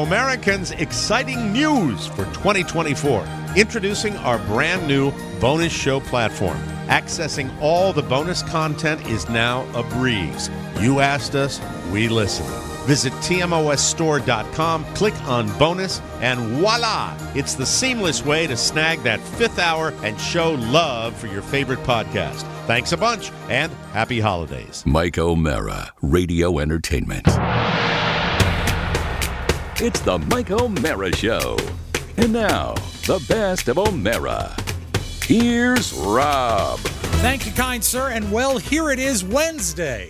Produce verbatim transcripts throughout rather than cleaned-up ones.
Americans, exciting news for twenty twenty-four. Introducing our brand new bonus show platform. Accessing all the bonus content is now a breeze. You asked us, we listened. Visit T M O S store dot com, click on bonus, and voila! It's the seamless way to snag that fifth hour and show love for your favorite podcast. Thanks a bunch, and happy holidays. Mike O'Mara, Radio Entertainment. It's the Mike O'Mara Show. And now, the best of O'Mara. Here's Rob. Thank you, kind sir. And well, here it is, Wednesday.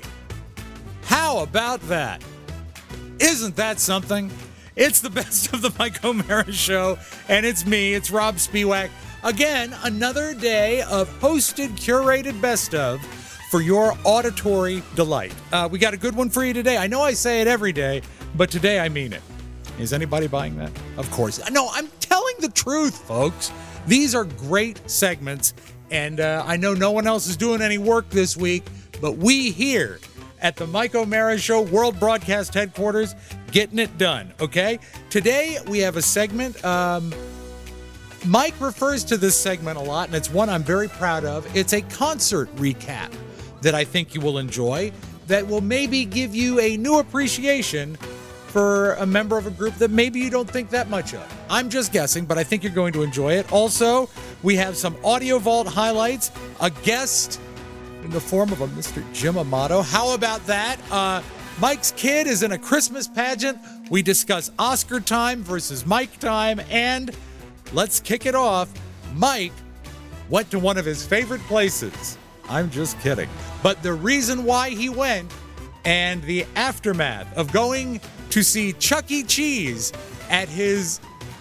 How about that? Isn't that something? It's the best of the Mike O'Mara Show, and it's me, it's Rob Spiewak. Again, another day of hosted, curated best of for your auditory delight. Uh, we got a good one for you today. I know I say it every day, but today I mean it. Is anybody buying that? Of course. No, I'm telling the truth, folks. These are great segments, and uh, I know no one else is doing any work this week, but we here at the Mike O'Mara Show World Broadcast Headquarters getting it done, okay? Today we have a segment. Um, Mike refers to this segment a lot, and it's one I'm very proud of. It's a concert recap that I think you will enjoy that will maybe give you a new appreciation for a member of a group that maybe you don't think that much of. I'm just guessing, but I think you're going to enjoy it. Also, we have some Audio Vault highlights, a guest in the form of a Mister Jim Amato. How about that? Uh, Mike's kid is in a Christmas pageant. We discuss Oscar time versus Mike time, and let's kick it off. Mike went to one of his favorite places. I'm just kidding. But the reason why he went and the aftermath of going to see Chuck E. Cheese at his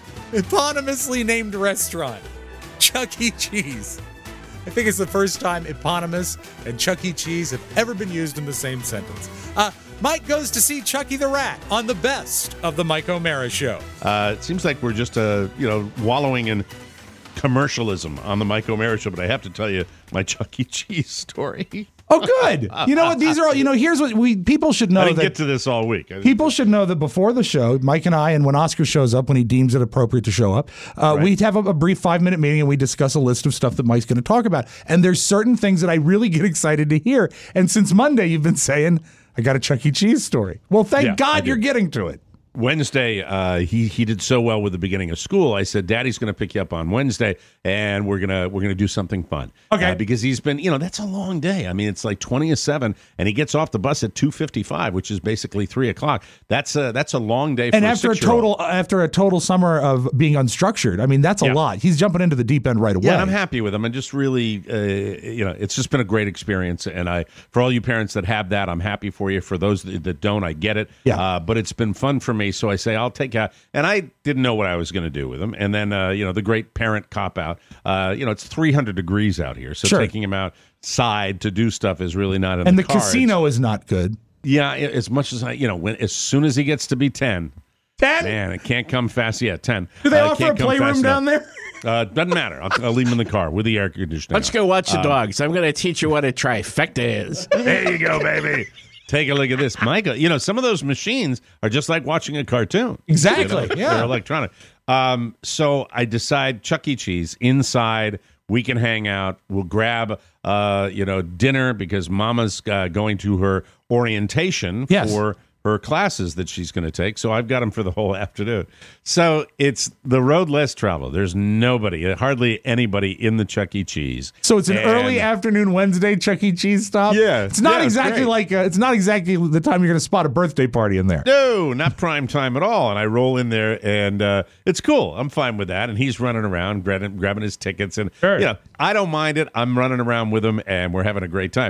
eponymously named restaurant, Chuck E. Cheese. I think it's the first time eponymous and Chuck E. Cheese have ever been used in the same sentence. Uh, Mike goes to see Chucky the Rat on the best of the Mike O'Mara Show. Uh, it seems like we're just, uh, you know, wallowing in commercialism on the Mike O'Mara Show, but I have to tell you my Chuck E. Cheese story. Oh, good. You know what? These are all, you know, here's what we, people should know. I didn't that get to this all week. People should know that before the show, Mike and I, and when Oscar shows up, when he deems it appropriate to show up, uh, right. we have a, a brief five minute meeting and we discuss a list of stuff that Mike's going to talk about. And there's certain things that I really get excited to hear. And since Monday, you've been saying, I got a Chuck E. Cheese story. Well, thank yeah, God you're getting to it. Wednesday, uh, he he did so well with the beginning of school. I said, "Daddy's going to pick you up on Wednesday, and we're gonna we're gonna do something fun." Okay, uh, because he's been, you know, that's a long day. I mean, it's like twenty to seven, and he gets off the bus at two fifty five, which is basically three o'clock. That's a that's a long day. For and a after a total after a total summer of being unstructured, I mean, that's a yeah. lot. He's jumping into the deep end right away. Yeah, and I'm happy with him. I'm just really, uh, you know, it's just been a great experience. And I, for all you parents that have that, I'm happy for you. For those that, that don't, I get it. Yeah. Uh, but it's been fun for me, so I say I'll take. Out, and I didn't know what I was going to do with him. And then, uh, you know, the great parent cop out. Uh, you know, it's three hundred degrees out here, so sure. taking him outside to do stuff is really not in and the the cards. casino is not good. Yeah, as much as I, you know, when as soon as he gets to be ten, ten, man, it can't come fast. Yeah, ten. Do they uh, offer a playroom down there? Uh, doesn't matter. I'll, I'll leave him in the car with the air conditioning. Let's on. go watch the um, dogs. I'm going to teach you what a trifecta is. There you go, baby. Take a look at this, Micah. You know, some of those machines are just like watching a cartoon. Exactly. You know? Yeah. They're electronic. Um, so I decide Chuck E. Cheese inside. We can hang out. We'll grab, uh, you know, dinner because Mama's uh, going to her orientation yes. for her classes that she's going to take. So I've got them for the whole afternoon. So it's the road less traveled. There's nobody, hardly anybody in the Chuck E. Cheese. So it's an and, early afternoon Wednesday Chuck E. Cheese stop. Yeah, it's not yeah, exactly it's like uh, it's not exactly the time you're going to spot a birthday party in there. No, not prime time at all. And I roll in there, and uh, it's cool. I'm fine with that. And he's running around, grabbing, grabbing his tickets, and sure. you know, I don't mind it. I'm running around with him, and we're having a great time.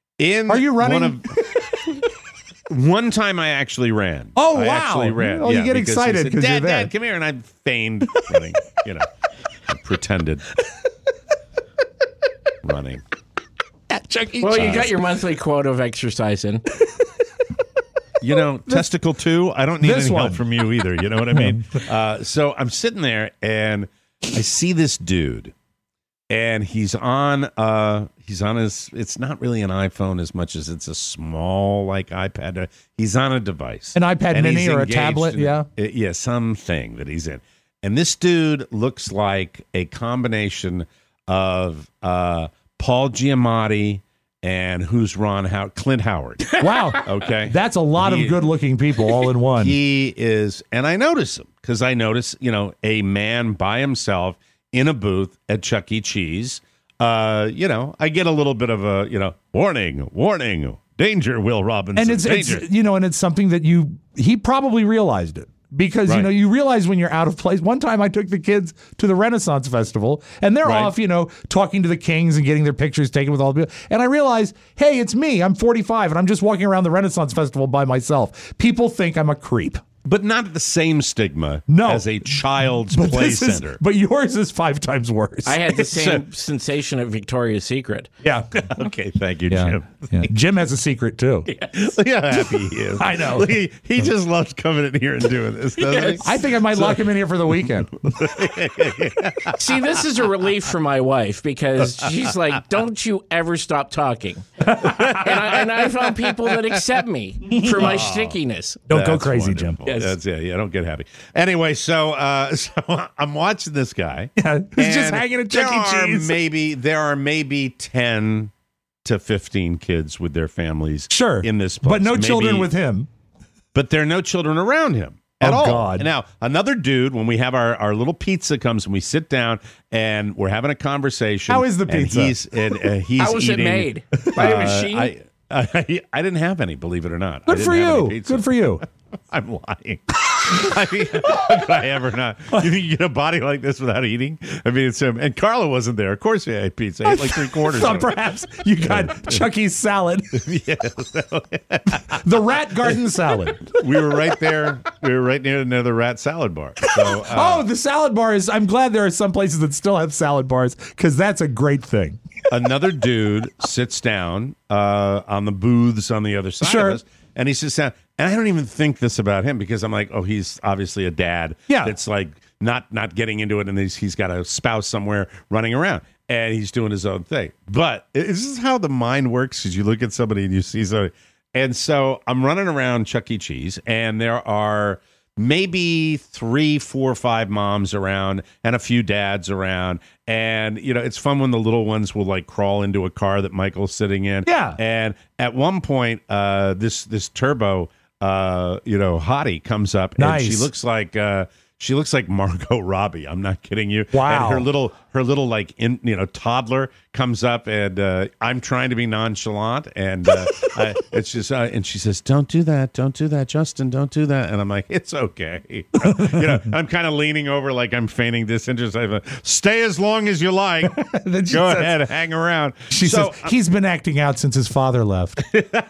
In Are you running? One, of, one time I actually ran. Oh, I wow. actually ran. Oh, yeah, you get because he excited said, 'cause Dad, you're there. Dad, come here. And I feigned running, you know, I pretended running. At Chuck E. Well, Cheese. you got your monthly quota of exercise in. You know, testicle two, I don't need this any one. help from you either. You know what I mean? Uh, so I'm sitting there, and I see this dude and he's on uh he's on his, it's not really an iPhone as much as it's a small like iPad. He's on a device, an iPad and mini he's or a engaged tablet. in- Yeah. uh, yeah, something that he's in. And this dude looks like a combination of uh Paul Giamatti and who's Ron Howard, Clint Howard. Wow. Okay, That's a lot He- of good-looking people all in one. He is, and I notice him because I notice, you know, a man by himself in a booth at Chuck E. Cheese. Uh, you know, I get a little bit of a, you know, warning, warning, danger, Will Robinson, and it's, danger. it's you know, and it's something that you he probably realized it. Because, you Right. know, you realize when you're out of place. One time I took the kids to the Renaissance Festival, and they're Right. off, you know, talking to the kings and getting their pictures taken with all the people. And I realized, hey, it's me. I'm forty-five, and I'm just walking around the Renaissance Festival by myself. People think I'm a creep. but not the same stigma No. as a child's But play this is, center. but yours is five times worse. I had the same sensation at Victoria's Secret. yeah. Okay, thank you, Yeah. Jim. yeah. Jim has a secret, too. Look how happy he is. I know. He, he just loves coming in here and doing this, doesn't he? I think I might lock him in here for the weekend. See, this is a relief for my wife because she's like, "Don't you ever stop talking." and, I, and I found people that accept me for my stickiness. Don't go That's crazy, wonderful. Jim. Yes. That's yeah, yeah. Don't get happy. Anyway, so uh, so I'm watching this guy. Yeah, he's just and hanging at Chuck E. there are Cheese. Maybe there are maybe ten to fifteen kids with their families. Sure. in this place, But no Maybe- children with him. But there are no children around him at Oh, all. God. Now, another dude, when we have our, our little pizza comes and we sit down and we're having a conversation. How is the and pizza? he's, and, uh, he's How was it eating, made? By a uh, machine? I, I, I didn't have any, believe it or not. I Good didn't for have any you. pizza. Good for you. I'm lying. I mean, how could I ever not? You think you get a body like this without eating? I mean, it's um, and Carla wasn't there. Of course, he ate pizza. I ate like three quarters. Thought of it. perhaps you got Chuck E. salad. The rat garden salad. We were right there. We were right near, near the rat salad bar. So, uh, Oh, the salad bar is. I'm glad there are some places that still have salad bars because that's a great thing. another dude sits down uh, on the booths on the other side Sure. of us, and he sits down. And I don't even think this about him because I'm like, oh, he's obviously a dad. Yeah. That's like not not getting into it, and he's, he's got a spouse somewhere running around, and he's doing his own thing. But this is how the mind works: is you look at somebody and you see somebody. And so I'm running around Chuck E. Cheese, and there are maybe three, four, five moms around and a few dads around. And, you know, it's fun when the little ones will like crawl into a car that Michael's sitting in. Yeah. And at one point, uh, this this turbo, uh, you know, hottie comes up and she Nice. looks like uh, she looks like Margot Robbie. I'm not kidding you. Wow. And her little her little like in you know toddler comes up and uh, I'm trying to be nonchalant and uh, I, it's just uh, and she says, "Don't do that, don't do that, Justin, don't do that." And I'm like, "It's okay." you know, I'm kind of leaning over like I'm feigning disinterest. I have a, stay as long as you like. Then she Go says- ahead, hang around. She so, says he's been acting out since his father left.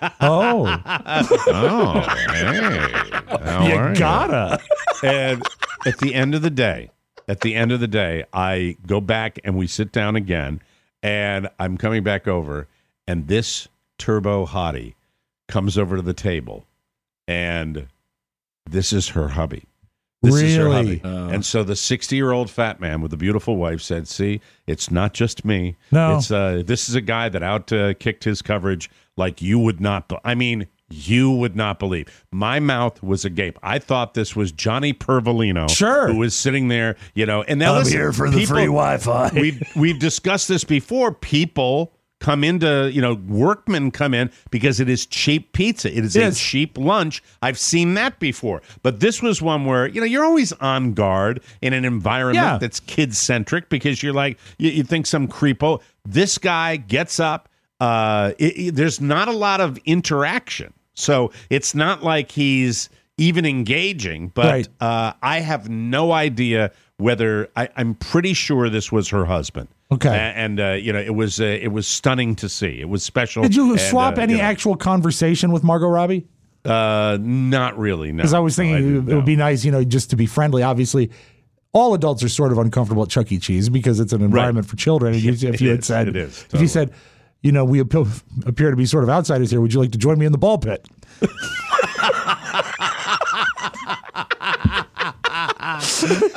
Oh, "Oh, hey, how you are gotta. And at the end of the day, at the end of the day, I go back and we sit down again, and I'm coming back over, and this turbo hottie comes over to the table, and this is her hubby. This is her Really? hubby. And so the sixty-year-old fat man with the beautiful wife said, "See, it's not just me. No. It's uh, this is a guy that out uh, kicked his coverage like you would not. Be- I mean." You would not believe. My mouth was agape. I thought this was Johnny Pervolino, Sure. who was sitting there, you know. And now I'm listen, here for the people- free Wi-Fi. We've we've discussed this before. People come into, you know, workmen come in because it is cheap pizza. It is Yes. a cheap lunch. I've seen that before. But this was one where, you know, you're always on guard in an environment Yeah. that's kid centric because you're like, you, you think some creepo. This guy gets up. Uh, it, it- there's not a lot of interaction. So it's not like he's even engaging, but Right. uh, I have no idea whether I, I'm pretty sure this was her husband. Okay. A- and uh, you know, it was uh, it was stunning to see. It was special. Did you And, swap uh, any you know, actual conversation with Margot Robbie? Uh, not really. No, Because I was thinking No, I it, didn't, it would no. be nice, you know, just to be friendly. Obviously, all adults are sort of uncomfortable at Chuck E. Cheese because it's an environment for children. And you, if It you had is, said, it is, if totally. you said, you know, we appeal, appear to be sort of outsiders here. Would you like to join me in the ball pit?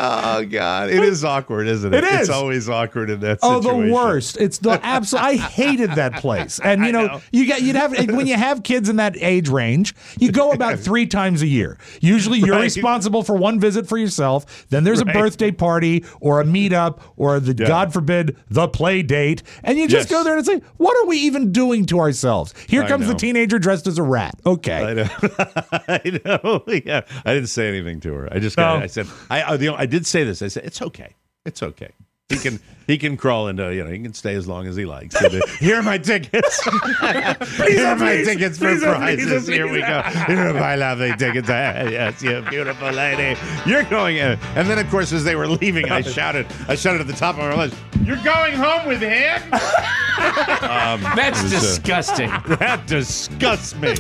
Oh God, it is awkward, isn't it? It is. It's always awkward in that Oh, situation. the worst! It's the absolute. I hated that place. And you know, know. you get you'd have when you have kids in that age range, you go about three times a year. Usually, you're Right. responsible for one visit for yourself. Then there's Right. a birthday party or a meetup or the Yeah. God forbid the play date, and you just Yes. go there and say, "What are we even doing to ourselves?" Here I comes the know. teenager dressed as a rat. Okay. I know. I know. Yeah, I didn't say anything to her. I just No. got. I said. I. I, the, I did say this. I said it's okay. It's okay. He can. He can crawl into. You know. He can stay as long as he likes. So the, here are my tickets. Here are my please. tickets for Please, oh, prizes. please, oh, Here we please. go. Here are my lovely tickets. Ah, yes, you beautiful lady. You're going in. And then, of course, as they were leaving, I shouted. I shouted at the top of my lungs. You're going home with him. um, That's it was, uh, disgusting. that disgusts me.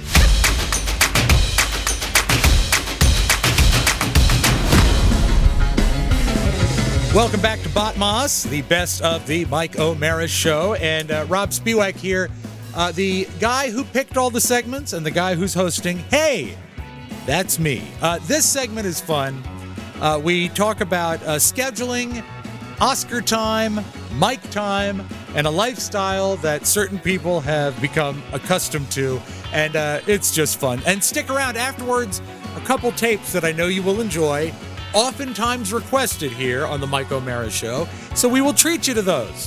Welcome back to Bot Moss, the best of the Mike O'Mara Show. And uh, Rob Spiewak here, uh, the guy who picked all the segments and the guy who's hosting. Hey, that's me. Uh, this segment is fun. Uh, we talk about uh, scheduling, Oscar time, Mike time, and a lifestyle that certain people have become accustomed to. And uh, it's just fun. And stick around afterwards, a couple tapes that I know you will enjoy. Oftentimes requested here on the Mike O'Mara Show, so we will treat you to those.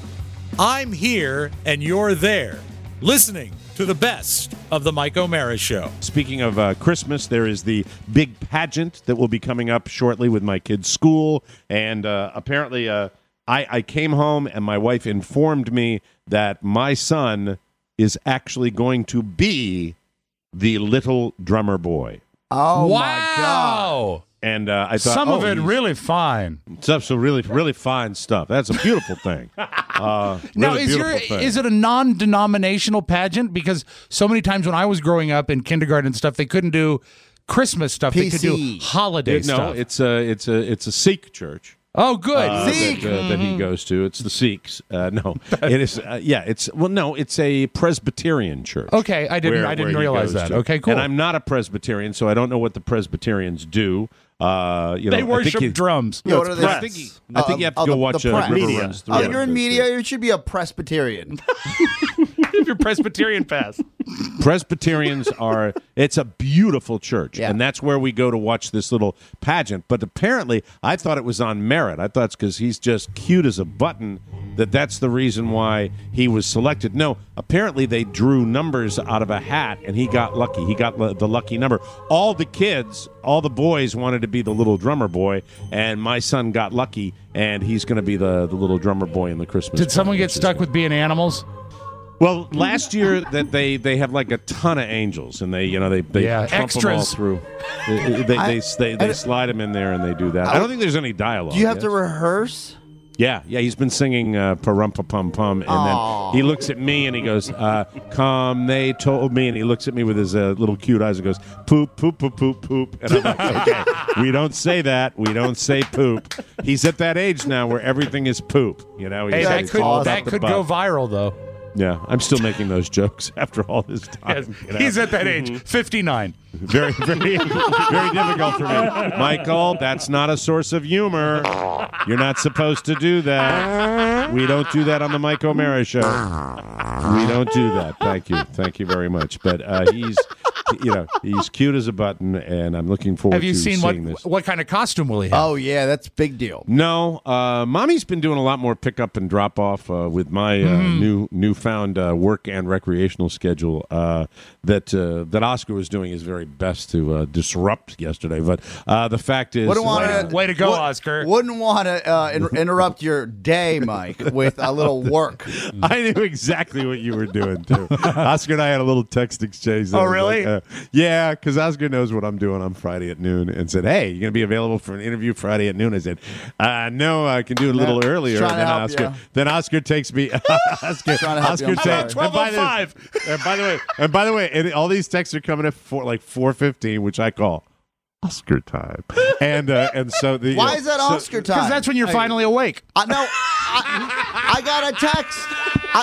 I'm here and you're there, listening to the best of the Mike O'Mara Show. Speaking of uh, Christmas, there is the big pageant that will be coming up shortly with my kids' school, and uh, apparently uh, I, I came home and my wife informed me that my son is actually going to be the little drummer boy. Oh wow. my God. And uh, I thought, Some oh, of it he's- really fine. stuff, so really, really fine stuff. That's a beautiful thing. Uh, Now, really is your beautiful thing. is it a non-denominational pageant? Because so many times when I was growing up in kindergarten and stuff, they couldn't do Christmas stuff. They could do P C. holiday It- no, stuff. it's a it's a it's a Sikh church. oh, good. uh, Sikh. that, uh, that he goes to. It's the Sikhs. Uh, no, it is. Uh, yeah, it's well, no, it's a Presbyterian church. Okay, I didn't- where- I didn't where he realize goes that. to. Okay, cool. And I'm not a Presbyterian, so I don't know what the Presbyterians do. Uh, you know, They I worship think you- drums. Yeah, what are they? I think, you- I think you have to Oh, go the- watch the uh, press. River Media. Runs Through. Oh, It. you're in media. You should be a Presbyterian. Your Presbyterian pass. Presbyterians are, it's a beautiful church. Yeah. And that's where we go to watch this little pageant. But apparently, I thought it was on merit. I thought it's because he's just cute as a button that that's the reason why he was selected. No, apparently they drew numbers out of a hat and he got lucky. He got l- the lucky number. All the kids, all the boys wanted to be the little drummer boy, and my son got lucky, and he's going to be the, the little drummer boy in the Christmas. Did someone party, get which is stuck with being animals? Well, last year that they, they have like a ton of angels, and they you know they they Yeah, trump them all extras. through. They they, they, I- they, they, they slide them in there and they do that. I don't think there's any dialogue. Do you have yet. to rehearse? Yeah, yeah. He's been singing uh, "Parumpa Pum Pum," and Aw. then he looks at me and he goes, uh, "Come, they told me," and he looks at me with his uh, little cute eyes and goes, "Poop, poop, poop, poop, poop," and I'm like, "Okay, we don't say that. We don't say poop." He's at that age now where everything is poop. You know, he's, Hey, that it's could all about that the could butt. go viral though. Yeah, I'm still making those jokes after all this time. you know? He's at that age, fifty-nine. Very, very, very difficult for me. Michael, that's not a source of humor. You're not supposed to do that. We don't do that on the Mike O'Mara Show. We don't do that. Thank you. Thank you very much. But uh, he's, you know, he's cute as a button, and I'm looking forward Have you to seen what seeing this. what kind of costume will he have? Oh yeah, that's a big deal. No, uh, Mommy's been doing a lot more pickup and drop off uh, with my uh, Mm-hmm. new newfound uh, work and recreational schedule. Uh, that uh, that Oscar was doing his very best to uh, disrupt yesterday. But uh, the fact is, Wouldn't want uh, to. Way to go, Oscar. Wouldn't want to uh, in- interrupt your day, Mike, with a little work. I knew exactly what you were doing too. Oscar and I had a little text exchange. that Oh, was really? like, uh, yeah, because Oscar knows what I'm doing on Friday at noon, and said, "Hey, you gonna be available for an interview Friday at noon?" I said, uh, "No, I can do it a little No, earlier." trying And to then help Oscar, you. then Oscar takes me. Oscar, Trying to help Oscar you, I'm takes sorry. and by the- And by the way, and by the way, and all these texts are coming at four, like four fifteen, which I call Oscar time. And uh, and so the Why is that so- Oscar time? Because that's when you're finally awake. I no, I, I got a text. I,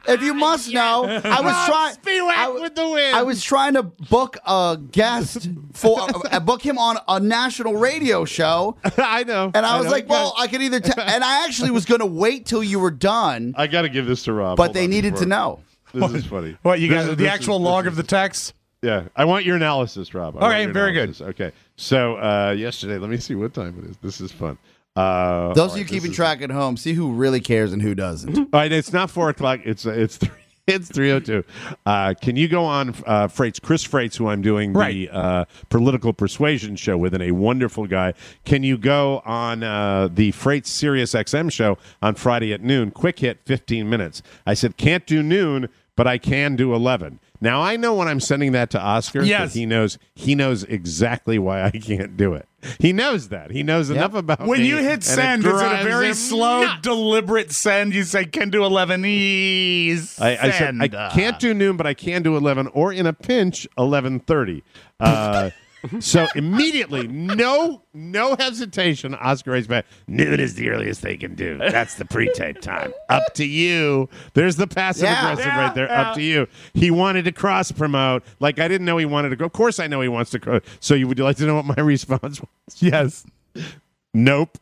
If you must know, I was trying. Spiewak with the win. I was trying to book a guest for uh, book him on a national radio show. I know. And I, I was know. like, well, I could either. T- and I actually was going to wait till you were done, I got to give this to Rob. but Hold they on needed before- to know. This is funny. What, you This got is- the this actual is- log this of the is- text? Yeah, I want your analysis, Rob. I want Okay, your very good. analysis. Okay, so uh, yesterday, let me see what time it is. This is fun. Uh, Those all of you right, keeping this is- track at home, see who really cares and who doesn't. All right, it's not four o'clock. It's uh, it's three. It's three oh two. Uh, can you go on uh, Freight's, Chris Freight's, who I'm doing the Right. uh, political persuasion show with, and a wonderful guy. Can you go on uh, the Freight's Sirius X M show on Friday at noon? Quick hit, fifteen minutes. I said, can't do noon, but I can do eleven. Now, I know when I'm sending that to Oscar, Yes. that he knows he knows exactly why I can't do it. He knows that. He knows enough about When me, you hit and send, is it a drives very him slow, nuts. deliberate send? You say, can do eleven. Ease. I, I said I can't do noon, but I can do eleven, or in a pinch, eleven thirty. Uh, so immediately, no, no hesitation. Oscar writes back, noon is the earliest they can do. That's the pre-tape time. Up to you. There's the passive Yeah. aggressive right there. Up to you. He wanted to cross promote. Like I didn't know he wanted to go. Of course, I know he wants to. Cro- so you would you like to know what my response was? Yes. Nope.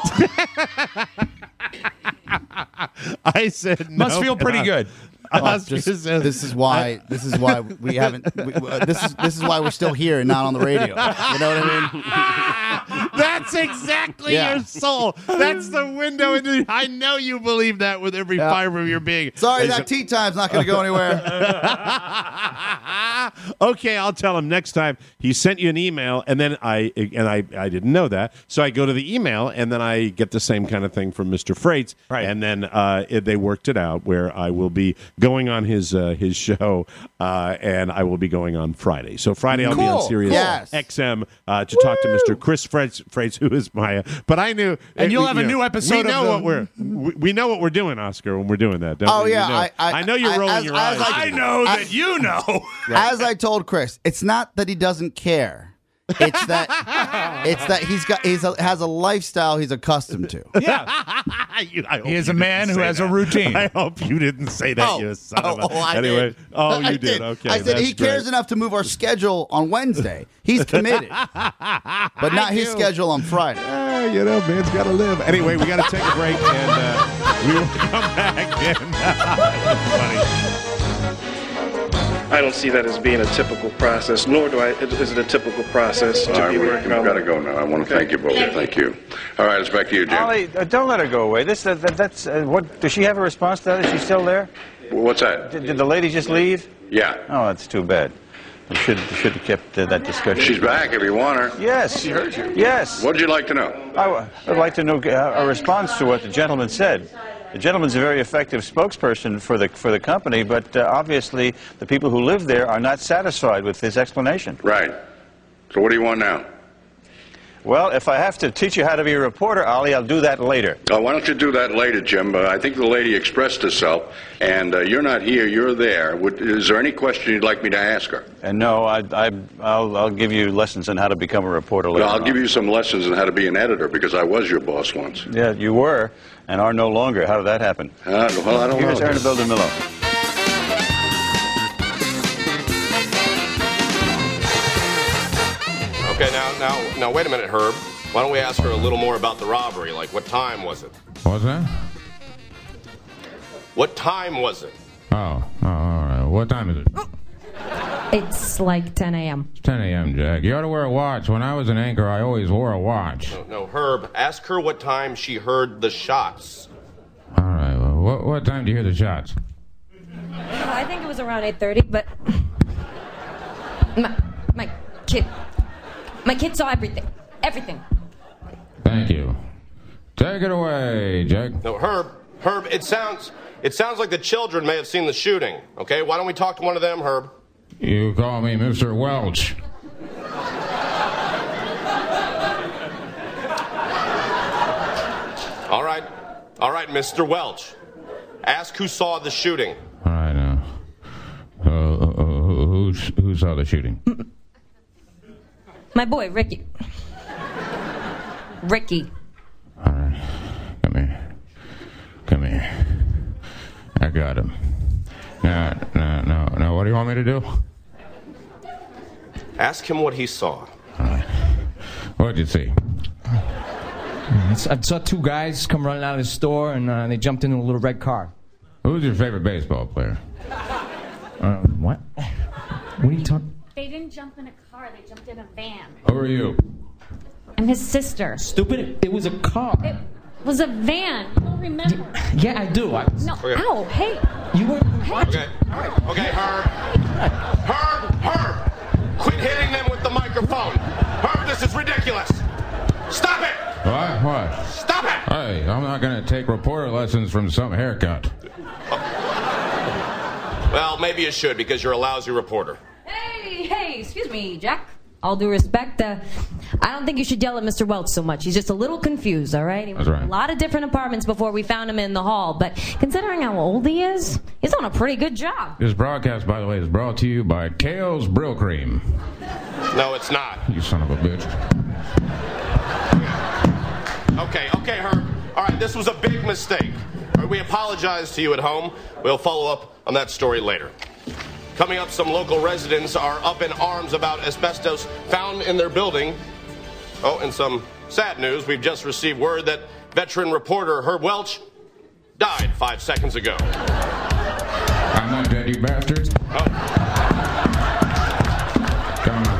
I said Must nope, feel and pretty I- good. Oscar Just- says, this is why. This is why we haven't. We, uh, this is this is why we're still here and not on the radio. You know what I mean? That's exactly Yeah. your soul. That's the window into. I know you believe that with every Yeah. fiber of your being. Sorry, I that said, tea time's not going to go anywhere. okay, I'll tell him next time. He sent you an email, and then I and I I didn't know that, so I go to the email, and then I get the same kind of thing from Mister Freight's, Right. and then uh, it, they worked it out where I will be going on his uh, his show, uh, and I will be going on Friday. So Friday I'll be on Cool. Sirius Yes. X M uh, to talk to Mister Chris Freight's, Freight's, who is my. Uh, but I knew, And you'll we- have a you new know, episode We of know the- what we're we, we know what we're doing, Oscar, when we're doing that. Don't Oh, we? yeah, We know. I- I- know you're I- rolling as- your as eyes. I- I know I- that you know. As I told Chris, it's not that he doesn't care. It's that it's that he's got he's a, has a lifestyle he's accustomed to. Yeah. You- I hope He is you a man didn't who say has a that. routine. I hope you didn't say that, Oh, you son oh, of a. oh, I anyway, did. oh, you I did. Okay, I said that's he cares great. enough to move our schedule on Wednesday. He's committed, but not his do. schedule on Friday. Ah, you know, man's got to live. Anyway, we got to take a break, and uh, we will come back. And, funny. I don't see that as being a typical process, nor do I, is it a typical process to All right, be we, working we've on. got to go now. I want to thank you both. Thank you. All right, it's back to you, Jim. Ollie, uh, don't let her go away. This, uh, that, that's uh, what. Does she have a response to that? Is she still there? What's that? Did, did the lady just leave? Yeah. Oh, that's too bad. We should should have kept uh, that discussion. She's back if you want her. Yes. She heard you. Yes. What would you like to know? I w- I'd like to know uh, a response to what the gentleman said. The gentleman's a very effective spokesperson for the for the company, but uh, obviously the people who live there are not satisfied with his explanation. Right. So what do you want now? Well, if I have to teach you how to be a reporter, Ollie, I'll do that later. Oh, why don't you do that later, Jim? Uh, I think the lady expressed herself, and uh, you're not here, you're there. Would, is there any question you'd like me to ask her? And no, I, I, I'll, I'll give you lessons on how to become a reporter later Well, I'll on. give you some lessons on how to be an editor, because I was your boss once. Yeah, you were, and are no longer. How did that happen? Uh, well, I don't Here's know. Ernest Miller. Okay, now, now, now, wait a minute, Herb. Why don't we ask her a little more about the robbery? Like, what time was it? What's that? What time was it? Oh, oh, all right. What time is it? It's like ten a.m. It's ten a.m., Jack. You ought to wear a watch. When I was an anchor, I always wore a watch. No, no, Herb, ask her what time she heard the shots. All right. Well, what, what time do you hear the shots? Well, I think it was around eight thirty, but my, my kid, my kid saw everything. Everything. Thank you. Take it away, Jack. No, Herb, Herb, it sounds, it sounds like the children may have seen the shooting. Okay, why don't we talk to one of them, Herb? You call me Mister Welch. All right, all right, Mister Welch. Ask who saw the shooting. All right, now. Uh, uh, uh, who, who saw the shooting? My boy, Ricky. Ricky. All right. Come here. Come here. I got him. Uh, no, no, no. What do you want me to do? Ask him what he saw. What did you see? I saw two guys come running out of the store, and uh, they jumped into a little red car. Who's your favorite baseball player? Uh, what? What are you talking? They didn't jump in a car. They jumped in a van. Who are you? I'm his sister. Stupid. It was a car. It was a van. You don't remember? Yeah, I do. I was... No. Okay. Ow. Hey. You were... What? Okay. Okay, Herb. Herb. Herb. Quit hitting them with the microphone. Herb, this is ridiculous. Stop it. What? What? Stop it. Hey, I'm not going to take reporter lessons from some haircut. Well, maybe you should, because you're a lousy reporter. Hey, hey, excuse me, Jack. All due respect, uh, I don't think you should yell at Mister Welch so much. He's just a little confused, all right? He That's was right. in a lot of different apartments before we found him in the hall, but considering how old he is, he's done a pretty good job. This broadcast, by the way, is brought to you by Kale's Brill Cream. No, it's not. You son of a bitch. Okay, okay, Herb. All right, this was a big mistake. All right, we apologize to you at home. We'll follow up on that story later. Coming up, some local residents are up in arms about asbestos found in their building. Oh, and some sad news. We've just received word that veteran reporter Herb Welch died five seconds ago. I'm not dead, you bastards. Oh. Come on.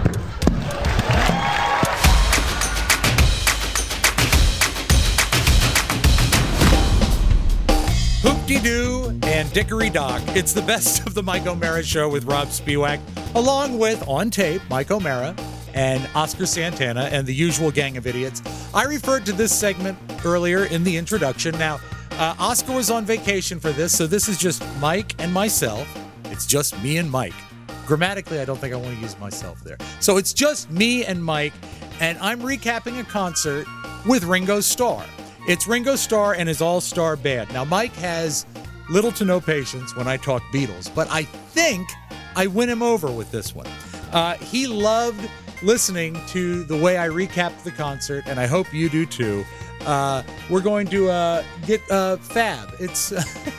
Hoop-de-doo and dickory-dock. It's the best of the Mike O'Mara Show with Rob Spiewak, along with, on tape, Mike O'Mara and Oscar Santana and the usual gang of idiots. I referred to this segment earlier in the introduction. Now, uh, Oscar was on vacation for this, so this is just Mike and myself. It's just me and Mike. Grammatically, I don't think I want to use myself there. So it's just me and Mike, and I'm recapping a concert with Ringo Starr. It's Ringo Starr and his all-star band. Now, Mike has little to no patience when I talk Beatles, but I think I win him over with this one. Uh, he loved listening to the way I recapped the concert, and I hope you do too. Uh, we're going to uh, get uh, Fab. It's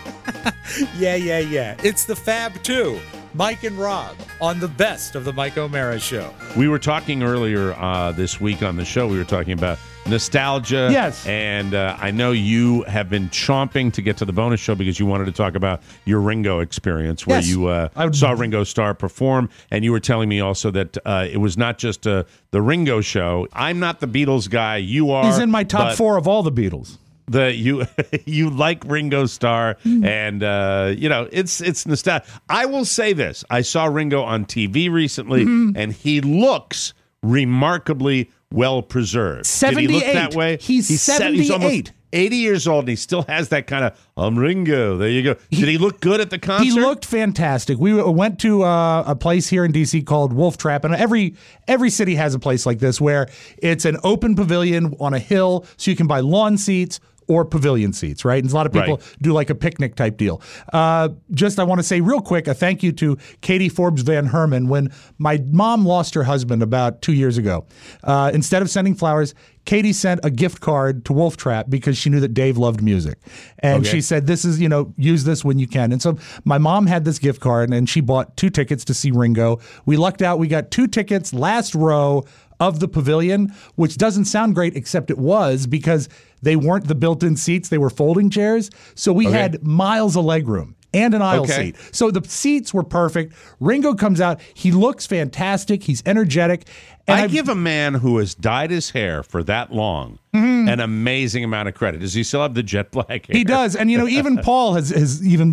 yeah, yeah, yeah. It's the Fab two. Mike and Rob on the best of the Mike O'Mara Show. We were talking earlier uh, this week on the show, we were talking about nostalgia. Yes. And uh, I know you have been chomping to get to the bonus show because you wanted to talk about your Ringo experience where Yes. you uh, I would- saw Ringo Starr perform. And you were telling me also that uh, it was not just uh, the Ringo show. I'm not the Beatles guy. You are. He's in my top but four of all the Beatles. The you you like Ringo Starr, Mm. and uh, you know it's it's nostalgia. I will say this: I saw Ringo on T V recently, Mhm. and he looks remarkably well preserved. Did he look that way? He's se- He's almost seventy-eight. eighty years old, and he still has that kind of I'm Ringo. There you go. Did he look good at the concert? He looked fantastic. We went to uh, a place here in D C called Wolf Trap, and every every city has a place like this where it's an open pavilion on a hill, so you can buy lawn seats or pavilion seats, right? And a lot of people Right. do like a picnic type deal. Uh, just I want to say real quick a thank you to Katie Forbes Van Herman. When my mom lost her husband about two years ago, uh, instead of sending flowers, Katie sent a gift card to Wolf Trap because she knew that Dave loved music. And Okay. she said, this is, you know, use this when you can. And so my mom had this gift card and she bought two tickets to see Ringo. We lucked out. We got two tickets, last row of the pavilion, which doesn't sound great, except it was because they weren't the built-in seats. They were folding chairs. So we Okay. had miles of legroom and an aisle Okay. seat. So the seats were perfect. Ringo comes out. He looks fantastic. He's energetic. And I I've- give a man who has dyed his hair for that long an amazing amount of credit. Does he still have the jet black hair? He does. And, you know, even Paul has, has even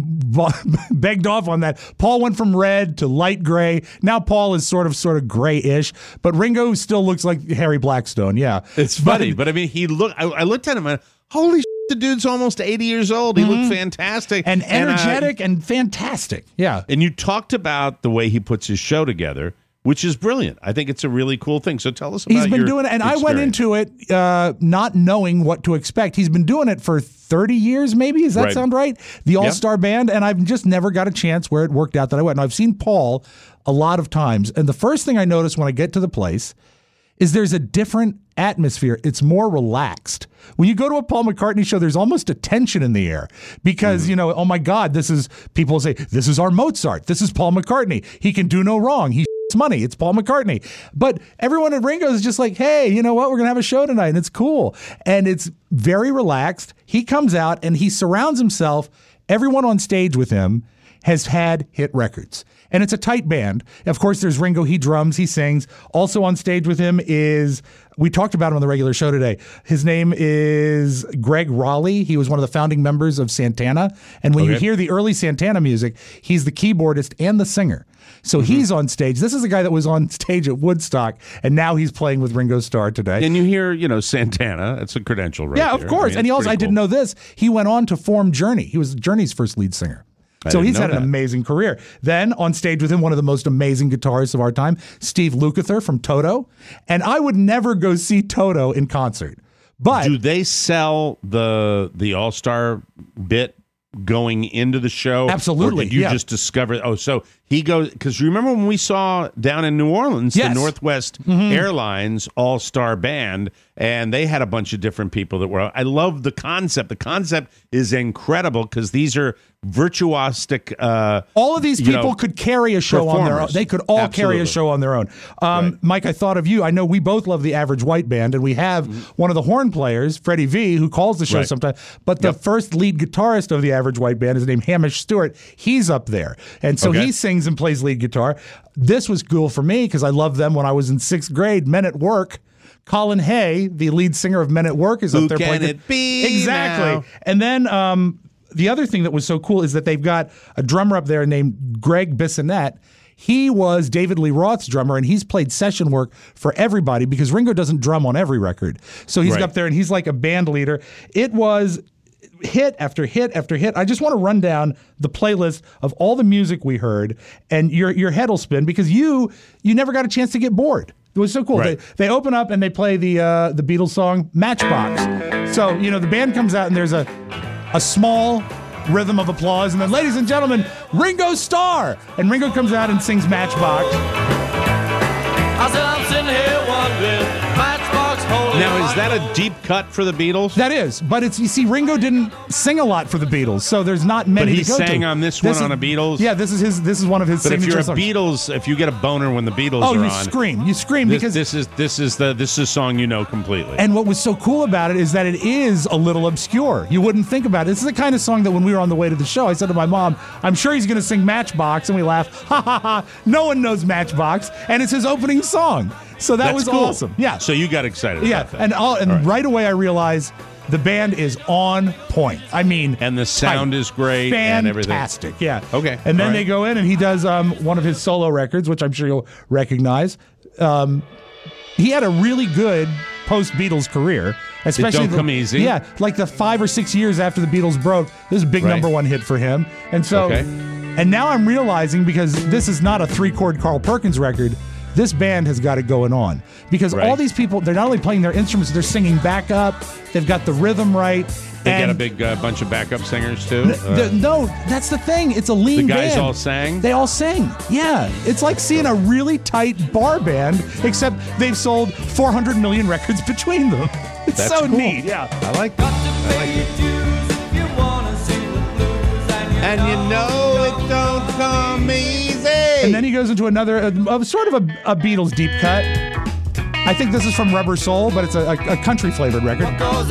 begged off on that. Paul went from red to light gray. Now Paul is sort of sort of grayish, but Ringo still looks like Harry Blackstone. Yeah. It's funny, but I mean, he looked. I, I looked at him and holy shit, the dude's almost eighty years old. He looked fantastic And uh, energetic and, fantastic. Yeah. And you talked about the way he puts his show together, which is brilliant. I think it's a really cool thing. So tell us about He's been your doing it, and I went experience. into it uh, not knowing what to expect. He's been doing it for thirty years, maybe. Does that Right. sound right? The All Star Band, and I've just never got a chance where it worked out that I went. And I've seen Paul a lot of times, and the first thing I notice when I get to the place is there's a different atmosphere. It's more relaxed. When you go to a Paul McCartney show, there's almost a tension in the air because, mm-hmm. you know, oh my God, this is, people say, this is our Mozart. This is Paul McCartney. He can do no wrong. He money. It's Paul McCartney. But everyone at Ringo is just like, hey, you know what? We're going to have a show tonight and it's cool. And it's very relaxed. He comes out and he surrounds himself. Everyone on stage with him has had hit records. And it's a tight band. Of course, there's Ringo. He drums, he sings. Also on stage with him is, we talked about him on the regular show today. His name is Greg Raleigh. He was one of the founding members of Santana. And when okay. you hear the early Santana music, he's the keyboardist and the singer. So mm-hmm. he's on stage. This is a guy that was on stage at Woodstock, and now he's playing with Ringo Starr today. And you hear, you know, Santana. It's a credential right Yeah, of there. course. I mean, and he also, I cool. didn't know this, he went on to form Journey. He was Journey's first lead singer. I so he's know had that. an amazing career. Then on stage with him, one of the most amazing guitarists of our time, Steve Lukather from Toto. And I would never go see Toto in concert. But do they sell the the All-Star bit going into the show? Absolutely. Or did you yeah. just discover? Oh, so he goes, because remember when we saw down in New Orleans, yes. the Northwest mm-hmm. Airlines All-Star Band, and they had a bunch of different people that were, I love the concept. The concept is incredible because these are virtuosic. Uh, all of these people know, could carry a show on their own. They could all Absolutely. carry a show on their own. Um, right. Mike, I thought of you. I know we both love the Average White Band, and we have mm-hmm. one of the horn players, Freddie V, who calls the show right. sometimes. But the yep. first first lead guitarist of the Average White Band is named Hamish Stewart. He's up there. And so okay. he sings and plays lead guitar. This was cool for me because I loved them when I was in sixth grade. Men at Work. Colin Hay, the lead singer of Men at Work, is Who up there can playing. it be exactly. now? And then um, the other thing that was so cool is that they've got a drummer up there named Greg Bissonette. He was David Lee Roth's drummer, and he's played session work for everybody because Ringo doesn't drum on every record. So he's right. up there, and he's like a band leader. It was hit after hit after hit. I just want to run down the playlist of all the music we heard, and your your head will spin because you you never got a chance to get bored. It was so cool. Right. They they open up and they play the uh, the Beatles song Matchbox. So you know the band comes out and there's a a small rhythm of applause, and then ladies and gentlemen, Ringo Starr, and Ringo comes out and sings Matchbox. I said I'm sitting here wondering, Matchbox holding. Now, is that a deep cut for the Beatles? That is, but it's you see, Ringo didn't sing a lot for the Beatles, so there's not many. But he to go sang to. on this one is, on a Beatles. Yeah, this is his. This is one of his. But if signature you're a songs. Beatles, if you get a boner when the Beatles oh, are you on, scream, you scream this, because this is this is the this is a song you know completely. And what was so cool about it is that it is a little obscure. You wouldn't think about it. This is the kind of song that when we were on the way to the show, I said to my mom, "I'm sure he's going to sing Matchbox," and we laughed. Ha ha ha! No one knows Matchbox, and it's his opening song. So that That's was cool. awesome. Yeah. So you got excited. Yeah, about that. and all, and all right. right away I realized the band is on point. I mean, and the sound tight. is great and everything. Fantastic. Yeah. Okay. And then all they right. go in and he does um, one of his solo records, which I'm sure you'll recognize. Um, he had a really good post-Beatles career. Especially It Don't the, Come Easy. Yeah, like the five or six years after the Beatles broke, this is a big Right. number one hit for him. And so, Okay. and now I'm realizing, because this is not a three-chord Carl Perkins record, this band has got it going on. Because Right. all these people, they're not only playing their instruments, they're singing back up, they've got the rhythm right. They and got a big uh, bunch of backup singers too. N- Uh, th- no, that's the thing. It's a lean the guys band. all sang. They all sang. Yeah. It's like seeing a really tight bar band, except they've sold four hundred million records between them. It's That's so cool. neat. Yeah. I like that. I like it. And you know it don't come easy. And then he goes into another, uh, sort of a, a Beatles deep cut. I think this is from Rubber Soul, but it's a, a, a country flavored record.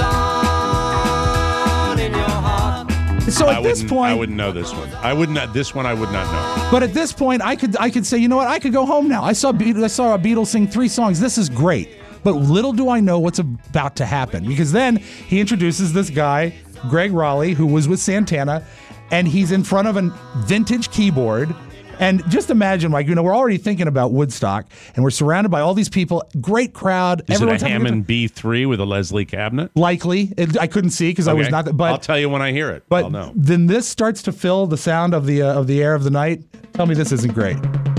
So I at this wouldn't- point, I wouldn't know this one. I would not. This one I would not know. But at this point, I could I could say, you know what? I could go home now. I saw Be- I saw a Beatles sing three songs. This is great. But little do I know what's about to happen, because then he introduces this guy, Greg Raleigh, who was with Santana, and he's in front of a vintage keyboard. And just imagine, like, you know, we're already thinking about Woodstock, and we're surrounded by all these people, great crowd. Is Everyone's it a having good time. Hammond B three with a Leslie cabinet? Likely. It, I couldn't see because I was Okay. not. But I'll tell you when I hear it. But I'll know. then this starts to fill the sound of the uh, of the air of the night. Tell me this isn't great.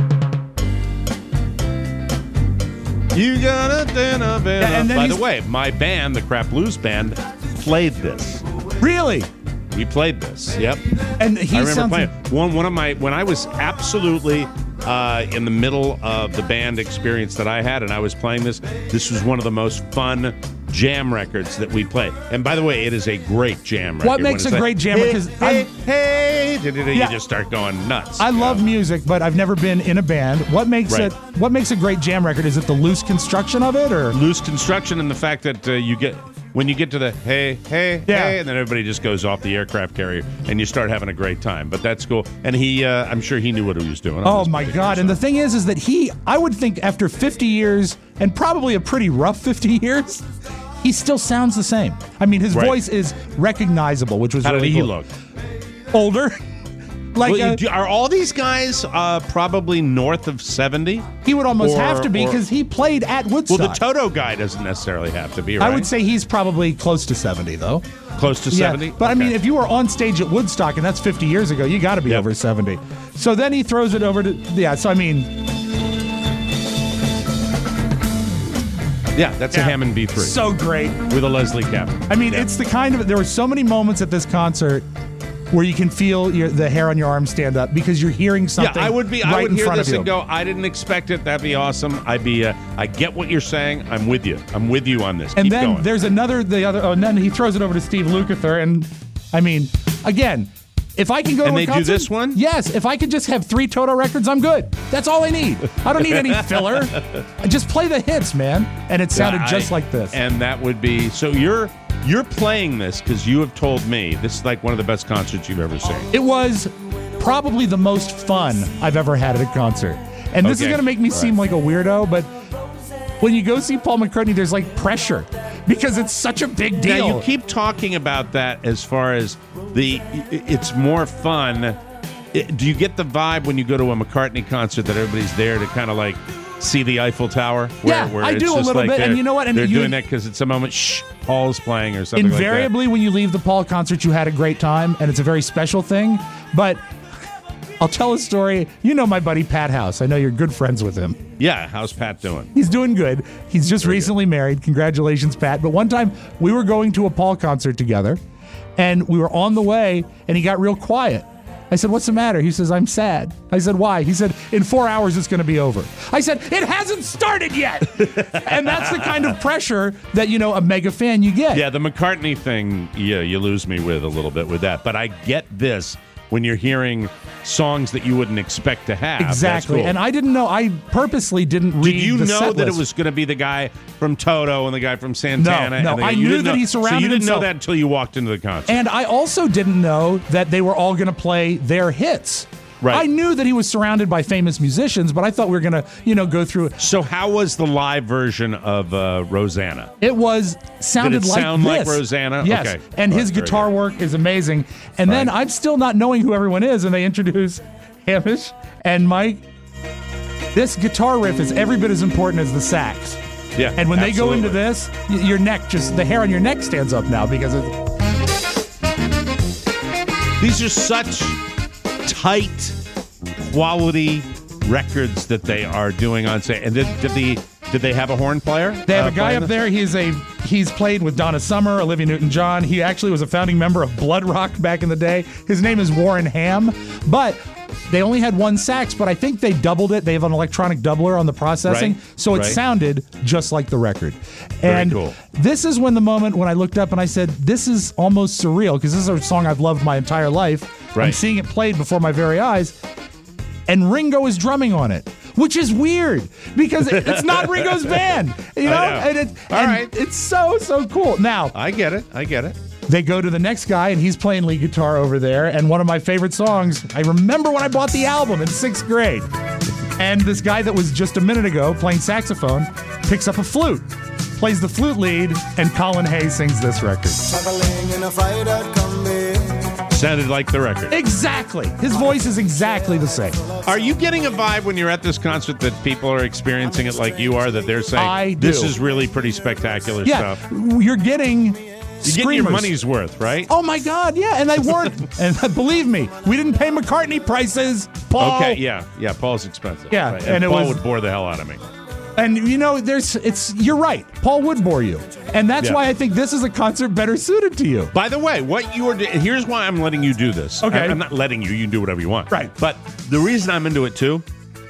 You got a dinner bell. And then By the he's- way, my band, the Crap Blues Band, played this. Really? We played this. Yep. And he I remember sounds playing one. One of my when I was absolutely uh, in the middle of the band experience that I had, and I was playing this. This was one of the most fun jam records that we play. And by the way, it is a great jam record. What makes a like, great jam hey, record? Hey, hey, hey, you Yeah. just start going nuts. I love know? music, but I've never been in a band. What makes Right. it? What makes a great jam record? Is it the loose construction of it, or loose construction and the fact that uh, you get when you get to the hey, hey, Yeah. hey, and then everybody just goes off the aircraft carrier and you start having a great time. But that's cool. And he, uh, I'm sure he knew what he was doing. on Oh this my particular God! And the thing is, is that he, I would think after fifty years, and probably a pretty rough fifty years, he still sounds the same. I mean, his Right. voice is recognizable, which was How really did he cool. look? Older. Like Well, you uh, do- are all these guys uh, probably north of seventy? he would almost Or- have to be or- because he played at Woodstock. Well, the Toto guy doesn't necessarily have to be, right? I would say he's probably close to seventy, though. Close to Yeah, seventy? but I mean, if you were on stage at Woodstock, and that's fifty years ago, you got to be Yep. over seventy. So then he throws it over to, yeah, so I mean, Yeah, that's a Hammond B three. so great. With a Leslie cap. I mean, it's the kind of, there were so many moments at this concert where you can feel your, the hair on your arm stand up because you're hearing something Yeah, I would be. right I would in hear front this of you. and go, I didn't expect it. That'd be awesome. I'd be. Uh, I get what you're saying. I'm with you. I'm with you on this. And Keep then going. there's another, the other, oh, and then he throws it over to Steve Lukather. And I mean, again, if I can go And to a they do concert, this one? Yes. If I could just have three Toto records, I'm good. That's all I need. I don't need any filler. Just play the hits, man. And it sounded Yeah, just I- like this. And that would be. So you're you're playing this because you have told me this is like one of the best concerts you've ever seen. It was probably the most fun I've ever had at a concert. And this is Okay. going to make me All seem right. like a weirdo, but when you go see Paul McCartney, there's like pressure because it's such a big deal. Now you keep talking about that as far as the. It's more fun. It- do you get the vibe when you go to a McCartney concert that everybody's there to kind of like see the Eiffel Tower? Where, Yeah, where I it's do a just little like bit, and they're- you know what? And they're you- doing that because it's a moment. Shh, Paul's playing or something Invariably, when you leave the Paul concert, you had a great time, and it's a very special thing. But I'll tell a story. You know my buddy Pat House. I know you're good friends with him. like that. Yeah, how's Pat doing? He's doing good. He's just Very recently married. Congratulations, Pat. But one time we were going to a Paul concert together, and we were on the way, and he got real quiet. I said, "What's the matter?" He says, "I'm sad." I said, "Why?" He said, "In four hours, it's going to be over." I said, "It hasn't started yet." And that's the kind of pressure that, you know, a mega fan you get. Yeah, the McCartney thing, yeah, you lose me with a little bit with that. But I get this when you're hearing songs that you wouldn't expect to have. That's Exactly. cool. And I didn't know. I purposely didn't read Did you the know set that it list. was going to be the guy from Toto and the guy from Santana? No, and no, the- I you knew didn't that know- he So surrounded you didn't himself- know that until you walked into the concert. And I also didn't know that they were all going to play their hits. Right. I knew that he was surrounded by famous musicians, but I thought we were going to, you know, go through it. So how was the live version of uh, Rosanna? It was sounded Did it like sound this. like Rosanna? Yes. Okay. And All his right, very guitar work is amazing. And then I'm still not knowing who everyone is, and they introduce Hamish and Mike. This guitar riff is every bit as important as the sax. Yeah. And when they go into absolutely. this, y- your neck just, the hair on your neck stands up now because it's. These are such tight quality records that they are doing on say. And did, did the did they have a horn player? They have uh, a guy playing up this? there. He's a he's played with Donna Summer, Olivia Newton-John. He actually was a founding member of Blood Rock back in the day. His name is Warren Ham, but they only had one sax. But I think they doubled it. They have an electronic doubler on the processing, Right, so it right. sounded just like the record. Very and cool. this is when the moment when I looked up and I said, "This is almost surreal," because this is a song I've loved my entire life. I'm Right. seeing it played before my very eyes, and Ringo is drumming on it. Which is weird because it- it's not Ringo's band, you know. I know. And, it, All and right. it's so so cool. Now I get it. I get it. they go to the next guy, and he's playing lead guitar over there. And one of my favorite songs, I remember when I bought the album in sixth grade, and this guy that was just a minute ago playing saxophone picks up a flute, plays the flute lead, and Colin Hay sings this record. Sounded like the record. Exactly, his voice is exactly the same. Are you getting a vibe when you're at this concert that people are experiencing it like you are? That they're saying, I do. "This is really pretty spectacular Yeah, stuff." you're getting. You're getting your screamers. money's worth, right? Oh my God, yeah, and they weren't. And believe me, we didn't pay McCartney prices, Paul. Okay, yeah, yeah. Paul's expensive. Yeah, right. and and it Paul was- would bore the hell out of me. And you know, there's it's. You're right. Paul would bore you, and that's Yeah. why I think this is a concert better suited to you. By the way, what you are do- here's why I'm letting you do this. Okay. I- I'm not letting you. You can do whatever you want. Right. But the reason I'm into it too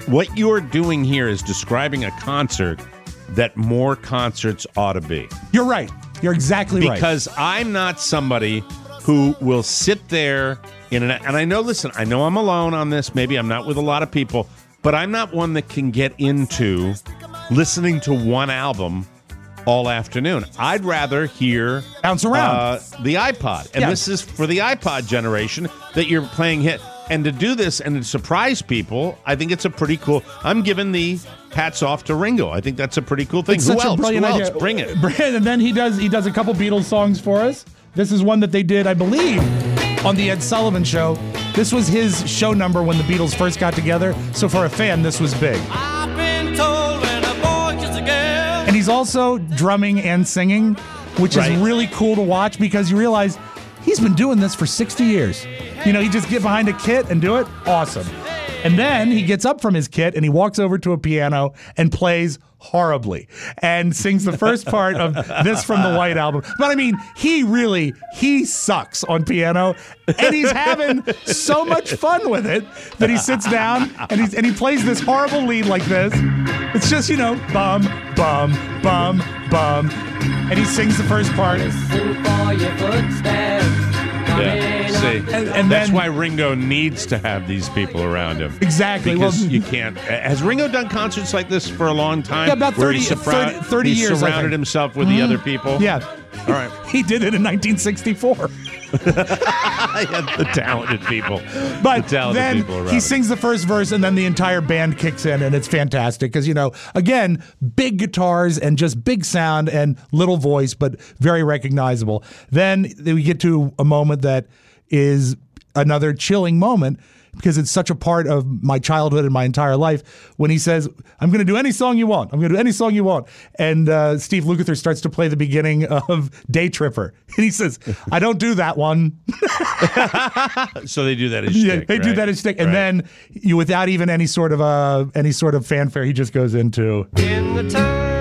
what you're doing here is describing a concert that more concerts ought to be. You're right. You're exactly right. Because I'm not somebody who will sit there in an, and I know, listen, I know I'm alone on this. Maybe I'm not with a lot of people, but I'm not one that can get into listening to one album all afternoon. I'd rather hear bounce around uh, the iPod, and yeah. this is for the iPod generation that you're playing hit. And to do this and to surprise people, I think it's a pretty cool. I'm giving the hats off to Ringo. I think that's a pretty cool thing. It's Who such else? a brilliant Who else? idea. Bring it. And then he does he does a couple Beatles songs for us. This is one that they did, I believe, on the Ed Sullivan Show. This was his show number when the Beatles first got together. So for a fan, this was big. I've been told when a boy kisses a girl. And he's also drumming and singing, which Right. is really cool to watch because you realize he's been doing this for sixty years. You know, he just get behind a kit and do it. Awesome. And then he gets up from his kit and he walks over to a piano and plays horribly and sings the first part of This From the White Album. But I mean, he really, he sucks on piano and he's having so much fun with it that he sits down and, he's, and he plays this horrible lead like this. It's just, you know, bum, bum, bum, bum. And he sings the first part. Listen for your footsteps. Yeah, see, And- and that's then- why Ringo needs to have these people around him. Exactly. Because Well, you can't. Has Ringo done concerts like this for a long time? Yeah, about Where thirty, he surra- thirty, thirty he years. I surrounded think. himself with the Mhm. other people. Yeah. All right. He did it in nineteen sixty-four. Yeah, the talented people. But the talented then people around he him. sings the first verse, and then the entire band kicks in, and it's fantastic because, you know, again, big guitars and just big sound and little voice, but very recognizable. Then we get to a moment that is another chilling moment because it's such a part of my childhood and my entire life when he says, I'm going to do any song you want. I'm going to do any song you want. And uh, Steve Lukather starts to play the beginning of Day Tripper. And he says, I don't do that one. So they do that as Yeah, shtick, they do right? that as stick, and Right. then you, without even any sort of uh, any sort of fanfare, he just goes into. In the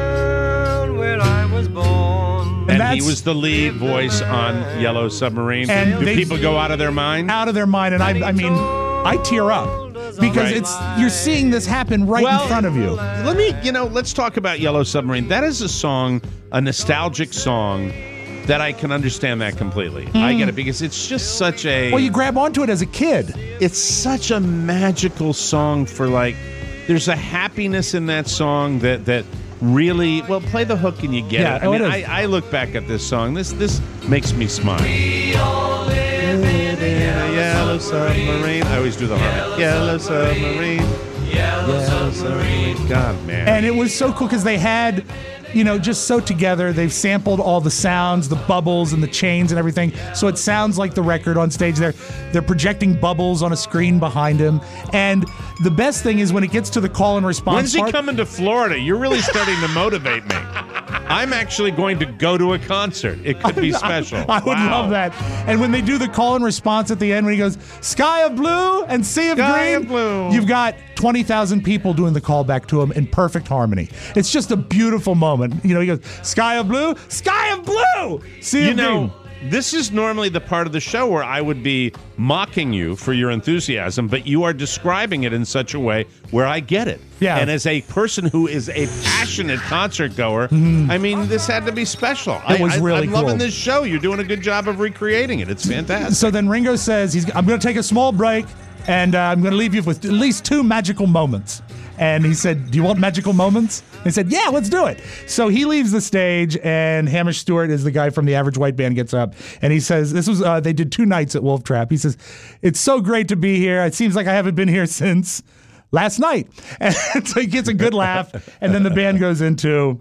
town where I was born. And, that's- he was the lead voice on Yellow Submarine. And do they- people go out of their mind? Out of their mind, and I, I mean, I tear up because Right. it's you're seeing this happen right Well, in front of you. Let me, you know, let's talk about Yellow Submarine. That is a song, a nostalgic song that I can understand that completely. I get it because it's just such a. Well, you grab onto it as a kid. It's such a magical song for like. There's a happiness in that song that that really. Well, play the hook and you get Yeah, it. I oh, mean, it I, is. I look back at this song. This this makes me smile. We all live in a Yellow, yellow submarine. I always do the harmony. Yellow submarine. Yellow Yellow submarine. submarine. God, man. And it was so cool because they had, you know, just so together. They've sampled all the sounds, the bubbles and the chains and everything. So it sounds like the record on stage. They're they're projecting bubbles on a screen behind him. And the best thing is when it gets to the call and response When's he part, coming to Florida? You're really starting to motivate me. I'm actually going to go to a concert. It could be special. I would Wow. love that. And when they do the call and response at the end, when he goes, Sky of Blue and Sea of Sky Green, of Blue. you've got twenty thousand people doing the call back to him in perfect harmony. It's just a beautiful moment. You know, he goes, Sky of Blue, Sky of Blue, Sea You of know, Green. this is normally the part of the show where I would be mocking you for your enthusiasm, but you are describing it in such a way where I get it. Yeah. And as a person who is a passionate concert goer, I mean, this had to be special. It was I, I, really I'm loving cool. this show. You're doing a good job of recreating it. It's fantastic. So then Ringo says, he's, I'm going to take a small break, and uh, I'm going to leave you with at least two magical moments. And he said, do you want magical moments? They said, yeah, let's do it. So he leaves the stage, and Hamish Stewart is the guy from the Average White Band, gets up, and he says, this was, uh, they did two nights at Wolf Trap. He says, it's so great to be here. It seems like I haven't been here since last night. And so he gets a good laugh, and then the band goes into,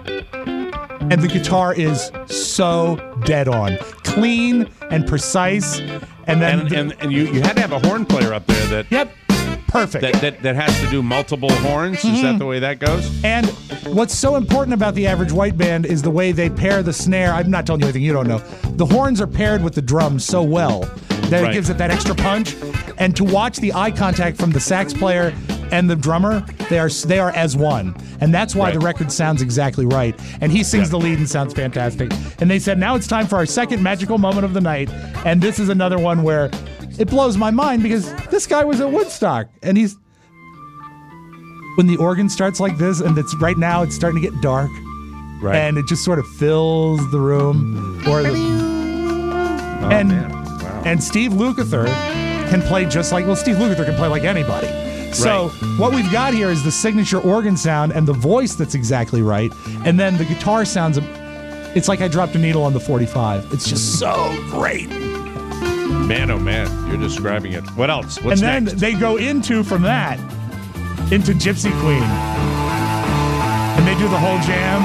and the guitar is so dead on, clean and precise. And then, and and, and you, you had to have a horn player up there that yep, perfect. that, that, that has to do multiple horns. Is that the way that goes? And what's so important about the Average White Band is the way they pair the snare. I'm not telling you anything you don't know. The horns are paired with the drums so well that Right. it gives it that extra punch. And to watch the eye contact from the sax player and the drummer, they are they are as one. And that's why Right. the record sounds exactly right. And he sings Yeah. the lead and sounds fantastic. And they said, now it's time for our second magical moment of the night. And this is another one where it blows my mind because this guy was at Woodstock and he's when the organ starts like this, and it's right now it's starting to get dark, Right. and it just sort of fills the room. Or the, Oh, and man. Wow. and Steve Lukather can play just like well, Steve Lukather can play like anybody. So what we've got here is the signature organ sound and the voice that's exactly right, and then the guitar sounds. It's like I dropped a needle on the forty-five. It's just so great. Man, oh man, you're describing it. What else? What's and then next? they go into from that into Gypsy Queen, and they do the whole jam.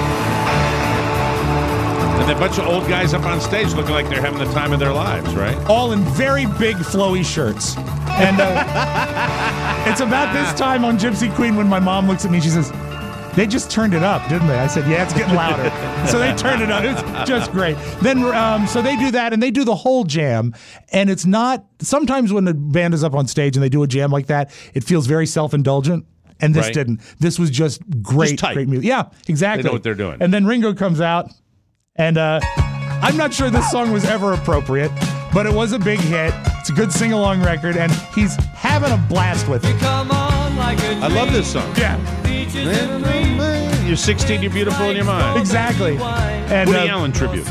And a bunch of old guys up on stage looking like they're having the time of their lives, right? All in very big flowy shirts. And uh, it's about this time on Gypsy Queen when my mom looks at me and she says, they just turned it up, didn't they? I said, yeah, it's getting louder. So they turned it up. It's just great. Then, um, so they do that, and they do the whole jam. And it's not, sometimes when the band is up on stage and they do a jam like that, it feels very self-indulgent. And this Right. didn't. This was just great, Just tight. great music. Yeah, exactly. They know what they're doing. And then Ringo comes out, and uh, I'm not sure this song was ever appropriate, but it was a big hit. It's a good sing-along record, and he's having a blast with it. I love this song. Yeah. You're sixteen, you're beautiful in your mind. Exactly. And, Woody uh, Allen tribute.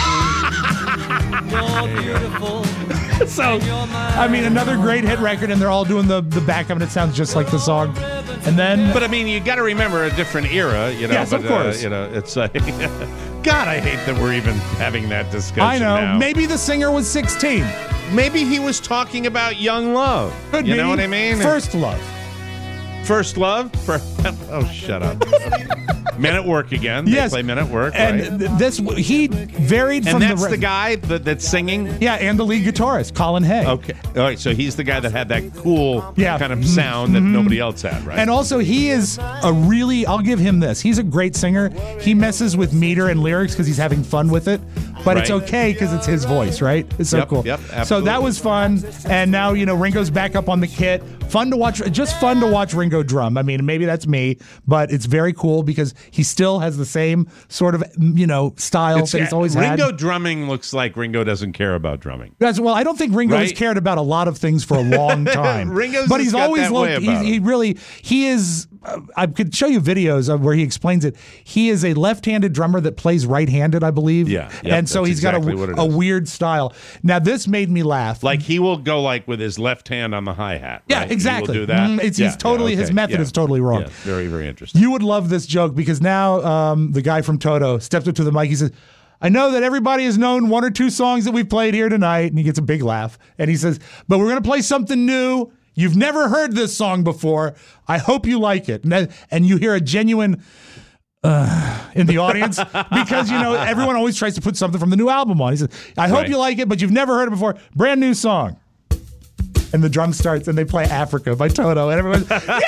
So, I mean, another great hit record, and they're all doing the, the backup, and it sounds just like the song. And then, But I mean, you got to remember a different era, you know. Yes, but, of course. Uh, you know, it's like, God, I hate that we're even having that discussion. I know, now. maybe the singer was sixteen. Maybe he was talking about young love. Could you be. know what I mean? First love. First love? For, oh, shut up. Men at Work again. They Yes. play Men at Work, And right? th- this, he varied And from that's the, the, re- guy that, that's singing? Yeah, and the lead guitarist, Colin Hay. Okay. All right, so he's the guy that had that cool Yeah. kind of sound that nobody else had, right? And also, he is a really, I'll give him this. He's a great singer. He messes with meter and lyrics because he's having fun with it. But it's Right. okay because it's his voice, right? It's so Yep, cool. yep, so absolutely. that was fun. And now, you know, Ringo's back up on the kit. Fun to watch, just fun to watch Ringo drum. I mean, maybe that's me, but it's very cool because he still has the same sort of, you know, style It's- that he's always had. Ringo drumming looks like Ringo doesn't care about drumming. That's, well, I don't think Ringo has Right? cared about a lot of things for a long time. Ringo's but just he's got always that way looked. about He, him. he really he is. Uh, I could show you videos of where he explains it. He is a left-handed drummer that plays right-handed, I believe. Yeah, yep, and so that's he's got exactly a, what it a is. weird style. Now this made me laugh. Like he will go like with his left hand on the hi-hat. Yeah, right? He exactly. will do that. Mm, it's- Yeah, he's totally yeah, his okay, method yeah. is totally wrong. Yeah, very, very interesting. You would love this joke because now um, the guy from Toto steps up to the mic. He says, I know that everybody has known one or two songs that we've played here tonight. And he gets a big laugh. And he says, but we're going to play something new. You've never heard this song before. I hope you like it. And, that, and you hear a genuine uh, in the audience because, you know, everyone always tries to put something from the new album on. He says, I hope Right. you like it, but you've never heard it before. Brand new song. And the drum starts and they play Africa by Toto. And everyone's,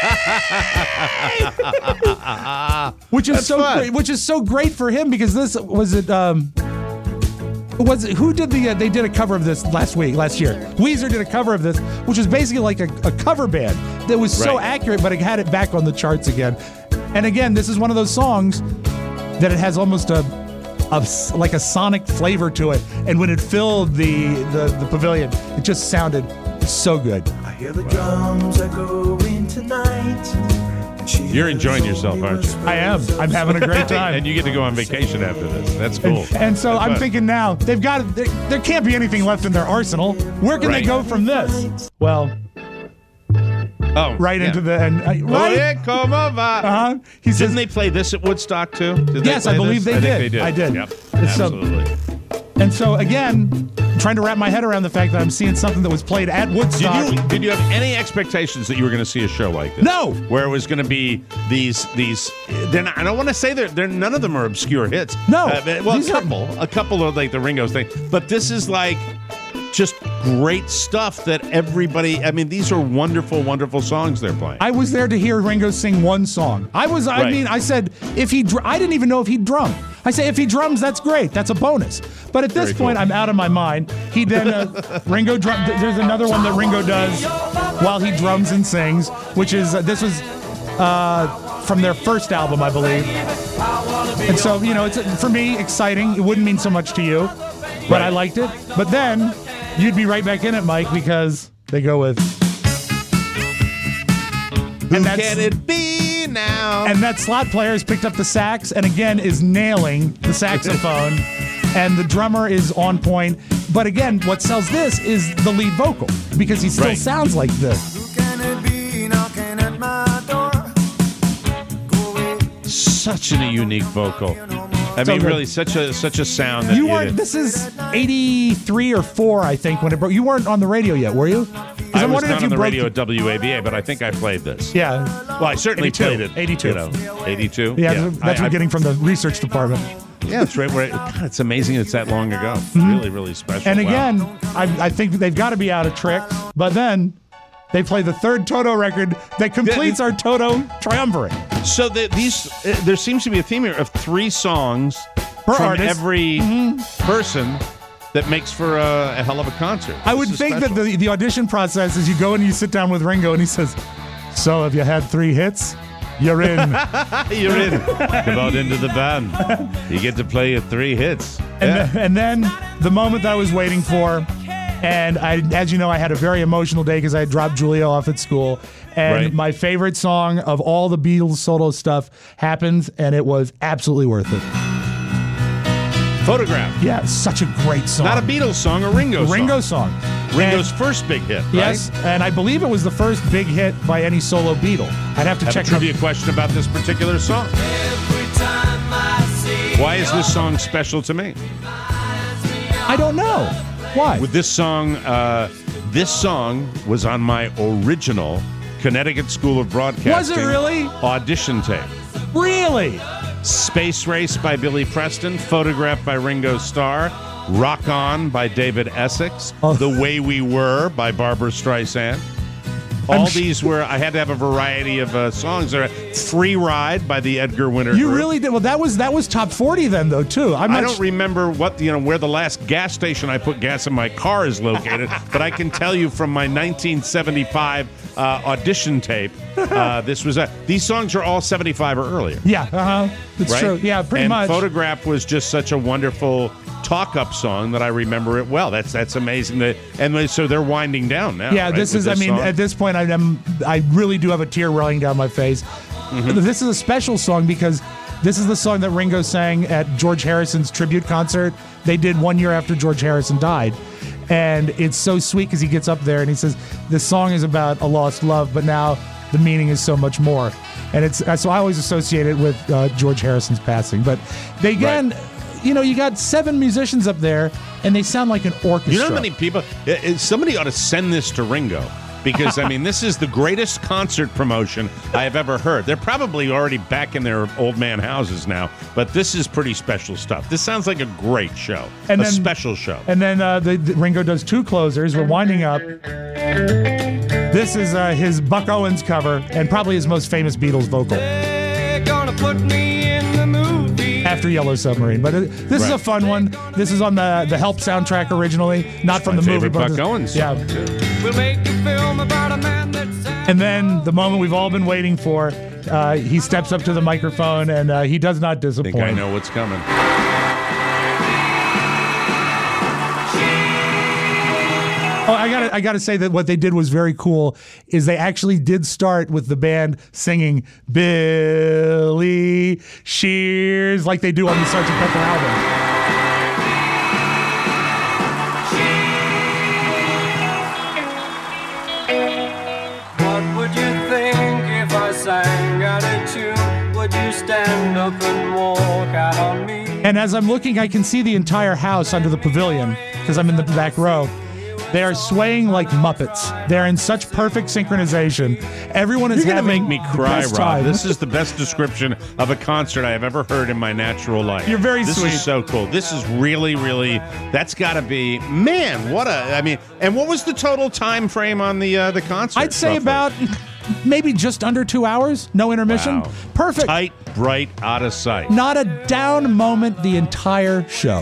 which is That's so fun. great, which is so great for him because this was it. Um, was it who did the? Uh, they did a cover of this last week, last year. Weezer did a cover of this, which was basically like a, a cover band that was so Right. accurate, but it had it back on the charts again. And again, this is one of those songs that it has almost a, a s- like a sonic flavor to it. And when it filled the the, the pavilion, it just sounded so good. I hear the drums echoing tonight. You're enjoying yourself, aren't you? I am. I'm having a great time. And you get to go on vacation after this. That's cool. And, and so That's I'm fun. thinking now they've got there, there can't be anything left in their arsenal. Where can they Right. go from this? Well, oh, right yeah. into the and uh, right. Oye, como va? Uh-huh. He says, Didn't they play this at Woodstock too? Did they Yes, I play believe this? they I did. think they did. I did. Yep. It's so- Absolutely. and so again, trying to wrap my head around the fact that I'm seeing something that was played at Woodstock. Did you, did you have any expectations that you were going to see a show like this? No. Where it was going to be these these. They're not, I don't want to say they're, they're none of them are obscure hits. No. Uh, but- well, These a are- couple, a couple of like the Ringo's thing, but this is like just great stuff that everybody. I mean, these are wonderful, wonderful songs they're playing. I was there to hear Ringo sing one song. I was, I Right. mean, I said, if he, dr- I didn't even know if he'd drum. I say, if he drums, that's great. That's a bonus. But at this Very point, cool. I'm out of my mind. He then, uh, Ringo drum, th- there's another one that Ringo does while he drums and sings, which is, uh, this was uh, from their first album, I believe. And so, you know, it's, uh, for me, exciting. It wouldn't mean so much to you, but I liked it. But then, you'd be right back in it, Mike, because they go with Who And that's- can it be now? And that slot player has picked up the sax and again is nailing the saxophone. And the drummer is on point. But again, what sells this is the lead vocal because he still Right. sounds like this. Such a unique vocal. I So mean, good. really, such a such a sound. That You weren't. This is eighty-three or four, I think, when it broke. You weren't on the radio yet, were you? 'Cause I I'm was wondering not if you on the broke radio at W A B A, but I think I played this. Yeah. Well, I certainly eighty-two. played it. eighty-two. You know, eighty-two. Yeah, that's what I- we're I- getting from the research department. Yeah, that's right. Where, God, it's amazing it's that long ago. Mhm. Really, really special. And Wow. again, I, I think they've got to be out of tricks. But then they play the third Toto record that completes our Toto triumvirate. So the, these, uh, there seems to be a theme here of three songs Per from artist. every person that makes for a, a hell of a concert. I would This is think special. that the, the audition process is you go and you sit down with Ringo and he says, "So have you had three hits? You're in." You're in. Come out into the band. You get to play your three hits. And, Yeah. the- and then the moment that I was waiting for, and I, as you know, I had a very emotional day because I had dropped Julia off at school. And Right. my favorite song of all the Beatles solo stuff happens, and it was absolutely worth it. Photograph. Yeah, such a great song. Not a Beatles song, a Ringo song. Ringo song. Ringo's And- first big hit, right? Yes, and I believe it was the first big hit by any solo Beatle. I'd have to Have check a trivia question about this particular song. Why is this song special to me? I don't know. Why? With this song, uh, this song was on my original Connecticut School of Broadcasting. Was it really? Audition tape. Really? Space Race by Billy Preston, Photograph by Ringo Starr, Rock On by David Essex, Oh. The Way We Were by Barbara Streisand. All I'm sh- these were, I had to have a variety of uh, songs. There, Free Ride by the Edgar Winter You Group. really did. Well, that was that was top forty then, though, too. I'm I not don't sh- remember what you know where the last gas station I put gas in my car is located, but I can tell you from my nineteen seventy-five uh, audition tape, uh, this was a, these songs are all seventy-five or earlier. Yeah, uh huh. It's right? true. Yeah, pretty and much. Photograph was just such a wonderful talk-up song that I remember it well. That's that's amazing. That and so they're winding down now. Yeah, right, this with is. I mean, song? at this point, I am. I really do have a tear rolling down my face. Mm-hmm. This is a special song because this is the song that Ringo sang at George Harrison's tribute concert. They did one year after George Harrison died, and it's so sweet because he gets up there and he says, "This song is about a lost love, but now the meaning is so much more." And it's so I always associate it with uh, George Harrison's passing. But they again. Right. You know, you got seven musicians up there, and they sound like an orchestra. You know how many people? uh, uh, Somebody ought to send this to Ringo. Because, I mean, this is the greatest concert promotion I have ever heard. They're probably already back in their old man houses now, but this is pretty special stuff. This sounds like a great show, And a then- special show. And then uh, the, the Ringo does two closers. We're winding up. This is uh, his Buck Owens cover, and probably his most famous Beatles vocal. They're gonna put me in the movie. After Yellow Submarine. But it, this is Right. a fun one. This is on the, the Help soundtrack originally, not from my the movie. favorite but Buck this- Owens Yeah. song, too. We'll make a film about a man that's And then the moment we've all been waiting for, uh, he steps up to the microphone, and uh, he does not I disappoint. think I know what's coming. Oh, I gotta, I gotta say that what they did was very cool. Is they actually did start with the band singing "Billy Shears" like they do on the Sergeant Pepper album. What would you think if I sang out a tune? Would you stand up and walk out on me? And as I'm looking, I can see the entire house under the pavilion because I'm in the back row. They are swaying like Muppets. They're in such perfect synchronization. Everyone is You're gonna having make me the cry, best Rob. time. This is the best description of a concert I have ever heard in my natural life. You're very this sweet. This is so cool. This is really, really. That's got to be man. What a. I mean, and what was the total time frame on the uh, the concert? I'd say roughly? about maybe just under two hours, no intermission. Wow. Perfect. Tight, bright, out of sight. Not a down moment the entire show.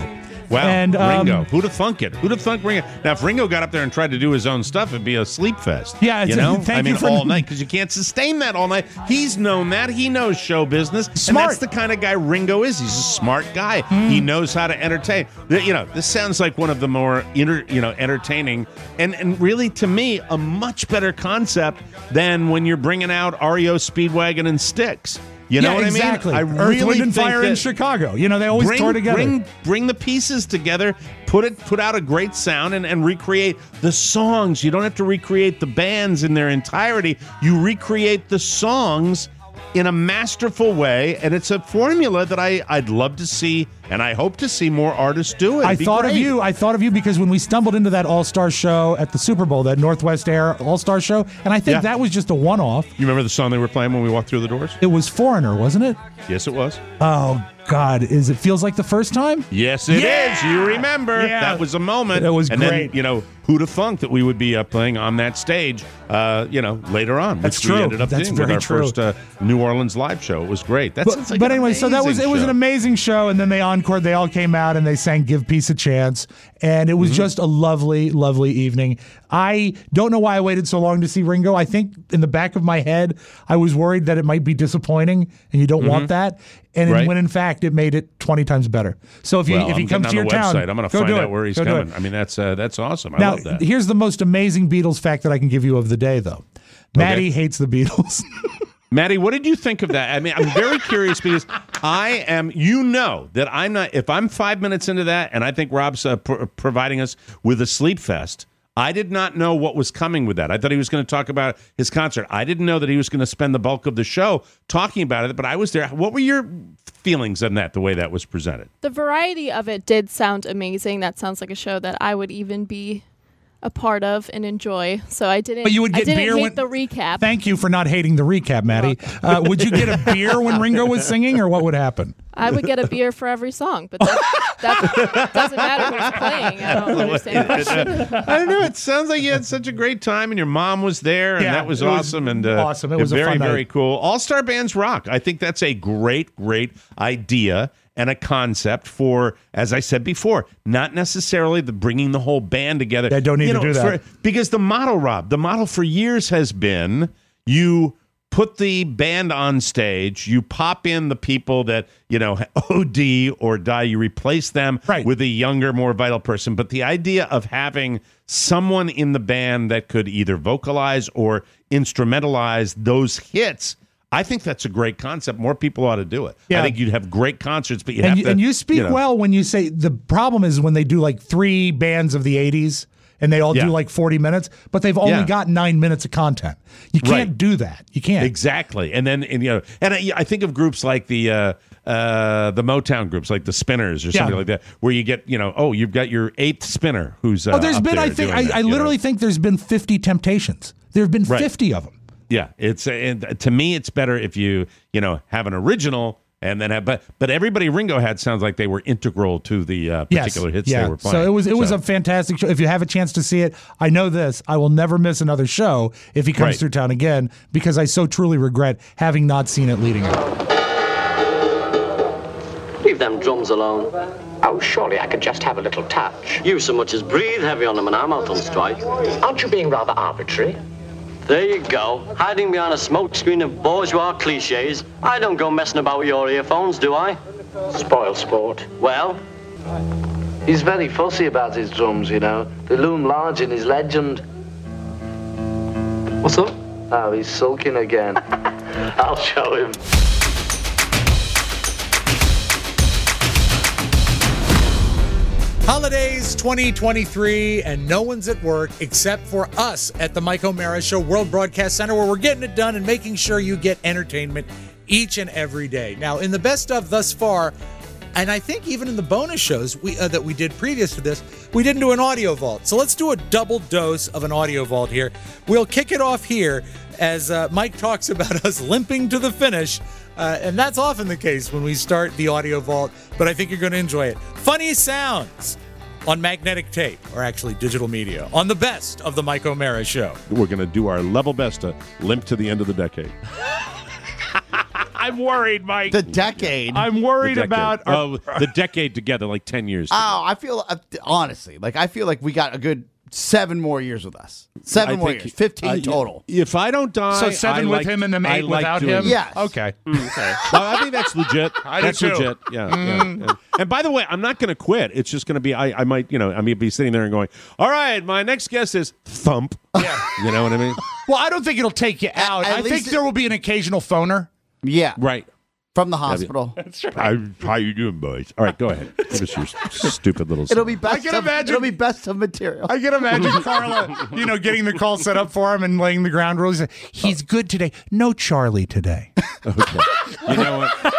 Wow, And, um, Ringo. Who'd have thunk it? Who'd have thunk Ringo? Now, if Ringo got up there and tried to do his own stuff, it'd be a sleep fest. Yeah, you it's- know? thank I mean, you for- all night, because you can't sustain that all night. He's known that. He knows show business. And Smart. that's the kind of guy Ringo is. He's a smart guy. Mm. He knows how to entertain. The- You know, this sounds like one of the more, inter, you know, entertaining and, and really, to me, a much better concept than when you're bringing out R E O Speedwagon and Styx. You know yeah, what exactly. I mean? I Earth, really Wind, and think Fire that in Chicago. You know, they always bring, tour together. Bring, bring the pieces together, put it, put out a great sound, and, and recreate the songs. You don't have to recreate the bands in their entirety. You recreate the songs in a masterful way, and it's a formula that I, I'd love to see, and I hope to see more artists do it. I It'd be thought of great. you. I thought of you because when we stumbled into that All-Star show at the Super Bowl, that Northwest Air All-Star show, and I think Yeah. that was just a one-off. You remember the song they were playing when we walked through the doors? It was Foreigner, wasn't it? Yes, it was. Oh, God. Is it feels like the first time? Yes, it is. Yeah! You remember. Yeah. That was a moment. It was and great. then, you know, who'd have thunk that we would be uh, playing on that stage, uh, you know, later on. That's which we true. ended up That's doing very with our true. first uh, New Orleans live show. It was great. That But, sounds like but an anyway, so that was it amazing was an show. amazing show, and then they encored. They all came out and they sang "Give Peace a Chance," and it was Mm-hmm. just a lovely, lovely evening. I don't know why I waited so long to see Ringo. I think in the back of my head, I was worried that it might be disappointing, and you don't want that. And Mm-hmm. Right. when in fact it made it twenty times better. So if you Well, if he I'm comes getting to on your the town, website. I'm going to go find do out it. where he's Go do coming. it. I mean, that's uh, that's awesome. I Now, love that. here's the most amazing Beatles fact that I can give you of the day, though. Maddie hates the Beatles. Maddie, what did you think of that? I mean, I'm very curious because I am, you know, that I'm not, if I'm five minutes into that and I think Rob's uh, pro- providing us with a sleep fest, I did not know what was coming with that. I thought he was going to talk about his concert. I didn't know that he was going to spend the bulk of the show talking about it, but I was there. What were your feelings on that, the way that was presented? The variety of it did sound amazing. That sounds like a show that I would even be a part of and enjoy. So I didn't. But you would I get didn't beer hate when- the recap. Thank you for not hating the recap, Maddie. Uh, would you get a beer when Ringo was singing, or what would happen? I would get a beer for every song, but that, that doesn't matter who's playing. I don't understand the question. I don't know. It sounds like you had such a great time, and your mom was there, and Yeah, that was it was awesome. and uh, awesome. It was a very, fun night. very cool. All Star Bands rock. I think that's a great, great idea and a concept for, as I said before, not necessarily the bringing the whole band together. They don't need You to know, do that. for- because the model, Rob, the model for years has been you put the band on stage, you pop in the people that, you know, O D or die, you replace them Right. with a younger, more vital person. But the idea of having someone in the band that could either vocalize or instrumentalize those hits, I think that's a great concept. More people ought to do it. Yeah. I think you'd have great concerts, but you And have you, to. and you speak know, well when you say the problem is when they do like three bands of the eighties and they all Yeah. do like forty minutes, but they've only Yeah. got nine minutes of content. You can't Right. do that. You can't. Exactly, and then and, you know, and I, I think of groups like the uh, uh, the Motown groups, like the Spinners or something Yeah. like that, where you get, you know, oh, you've got your eighth spinner who's. Uh, oh, there's up been, there I think, I, doing that, I you know? literally think there's been fifty Temptations. There have been Right. fifty of them. Yeah, it's and to me, it's better if you you know have an original and then have, but but everybody Ringo had sounds like they were integral to the uh, particular yes. hits yeah. they were playing. So it was it was So- a fantastic show. If you have a chance to see it, I know this. I will never miss another show if he comes Right. through town again because I so truly regret having not seen it leading up. Leave them drums alone. Oh, surely I could just have a little touch. You so much as breathe heavy on them and I'm out on strike. Aren't you being rather arbitrary? There you go, hiding behind a smokescreen of bourgeois cliches. I don't go messing about with your earphones, do I? Spoil sport. Well? He's very fussy about his drums, you know. They loom large in his legend. What's up? Oh, he's sulking again. I'll show him. Holidays twenty twenty-three, and no one's at work except for us at the Mike O'Mara Show World Broadcast Center, where we're getting it done and making sure you get entertainment each and every day. Now, in the best of thus far, and I think even in the bonus shows we uh, that we did previous to this, we didn't do an audio vault. So let's do a double dose of an audio vault here. We'll kick it off here as uh, Mike talks about us limping to the finish. Uh, and that's often the case when we start the audio vault, but I think you're going to enjoy it. Funny sounds on magnetic tape, or actually digital media, on the best of the Mike O'Mara Show. We're going to do our level best to limp to the end of the decade. I'm worried, Mike. The decade. I'm worried The decade. about. Our, oh, the decade together, like ten years. Oh, I feel uh, honestly like I feel like we got a good seven more years with us. Seven I more think- years. Fifteen uh, total. If I don't die, So seven I with like- him and then I eight like without doing him? it. Yes. Okay. Okay. Well, I think that's legit. I do that's too. legit. Yeah, yeah, yeah. And by the way, I'm not going to quit. It's just going to be. I, I might, you know, I may be sitting there and going, "All right, my next guest is Thump." Yeah. You know what I mean? Well, I don't think it'll take you out. at I think least it- there will be an occasional phoner. Yeah. Right. From the hospital. That's right. How, how you doing, boys? All right, go ahead. Give us your stupid little. It'll be best. I can of, imagine- It'll be best of material. I can imagine Carla, you know, getting the call set up for him and laying the ground rules. He's good today. No Charlie today. Okay. You know what?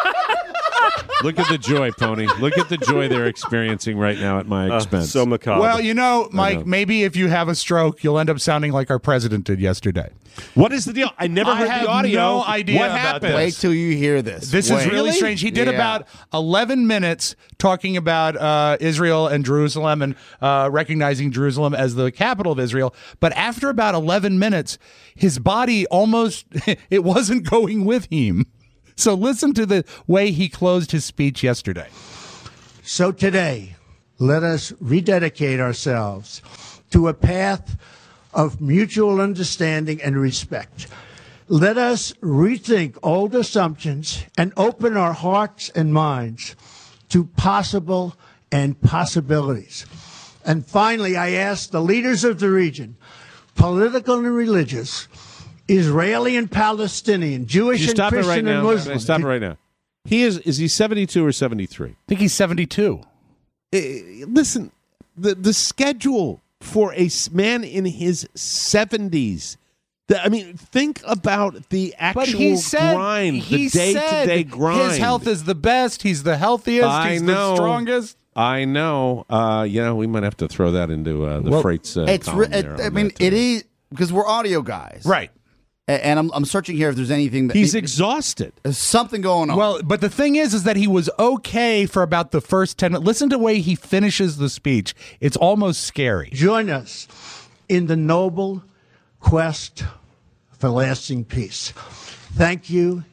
Look at the joy, Pony. Look at the joy they're experiencing right now at my expense. So macabre. Well, you know, Mike, know. maybe if you have a stroke, you'll end up sounding like our president did yesterday. What is the deal? I never I heard have the audio. no idea What about happened? this. Wait till you hear this. This Wait. is really strange. He did Yeah. about eleven minutes talking about uh, Israel and Jerusalem and uh, recognizing Jerusalem as the capital of Israel. But after about eleven minutes, his body almost, it wasn't going with him. So listen to the way he closed his speech yesterday. So today, let us rededicate ourselves to a path of mutual understanding and respect. Let us rethink old assumptions and open our hearts and minds to possible and possibilities. And finally, I ask the leaders of the region, political and religious, Israeli and Palestinian, Jewish You and stop it Christian right and now. Muslim. Stop it right now. He is. Is he seventy-two or seventy-three? I think he's seventy-two. Uh, listen, the the schedule for a s- man in his seventies. The, I mean, think about the actual But he said, grind, he the day-to-day said grind. his health is the best. He's the healthiest. I he's know. the strongest. I know. Uh, you know, we might have to throw that into uh, the Well, freights. Uh, It's. Re- column it, there I on mean, that, uh, it is because we're audio guys, Right. A- And I'm, I'm searching here if there's anything that He's exhausted. There's something going on. Well, but the thing is, is that he was okay for about the first ten minutes. Listen to the way he finishes the speech. It's almost scary. Join us in the noble quest for lasting peace. Thank you.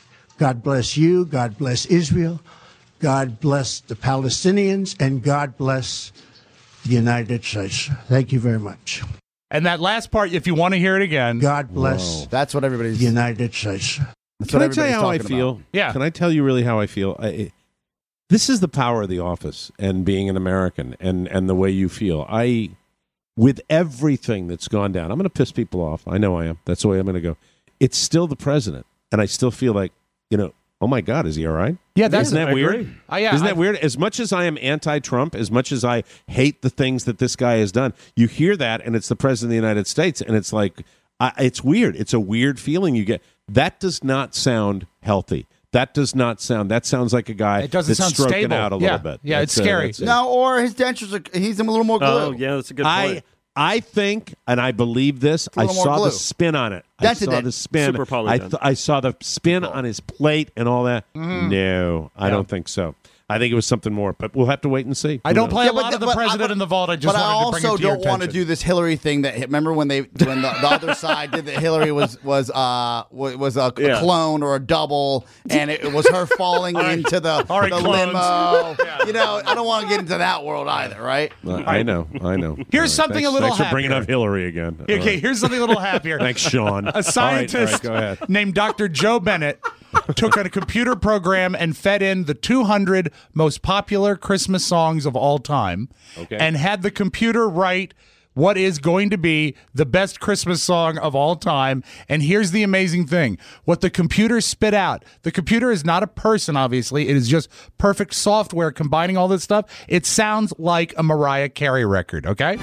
God bless you. God bless Israel. God bless the Palestinians. And God bless the United States. Thank you very much. And that last part, if you want to hear it again, God bless That's what everybody's. the United States. That's Can what I tell you everybody's how I talking feel? about. Yeah. Can I tell you really how I feel? I, it- this is the power of the office and being an American and, and the way you feel. I, with everything that's gone down, I'm going to piss people off. I know I am. That's the way I'm going to go. It's still the president. And I still feel like, you know, oh my God, is he all right? Yeah, that's- Isn't that I weird? agree. Uh, yeah, Isn't that I've- weird? As much as I am anti-Trump, as much as I hate the things that this guy has done, you hear that and it's the president of the United States. And it's like, I, it's weird. It's a weird feeling you get. That does not sound healthy. That does not sound. That sounds like a guy It doesn't that's sound stroking stable. out a Yeah. little bit. Yeah, it's That's, uh, scary. that's it. No, or his dentures are. He's a little more glue. Oh, yeah, that's a good point. I I think, and I believe this. a I little more saw glue. the spin on it. I Dented saw it. the spin. Super poly I, dent. th- I saw the spin on his plate and all that. Mm-hmm. No, I don't think so. I think it was something more, but we'll have to wait and see. I Who don't knows? play Yeah, a but lot the- of the but I- president but- in the vault. I just but I wanted to bring also it to your don't want to attention. do this Hillary thing. That remember when they when the, the other side did that Hillary was was uh wa- was a, Yeah. a clone or a double, and it, it was her falling into the, All right, the clones. limo. You know, I don't want to get into that world either, right? Uh, I know, I know. Here's All right, something thanks, a little Thanks for bringing happier. up Hillary again. All Okay, right. here's something a little happier. Thanks, Sean. A scientist All right, all right, go ahead. named Doctor Joe Bennett took a computer program and fed in the two hundred most popular Christmas songs of all time, Okay. and had the computer write what is going to be the best Christmas song of all time. And here's the amazing thing. What the computer spit out, the computer is not a person, obviously. It is just perfect software combining all this stuff. It sounds like a Mariah Carey record, okay?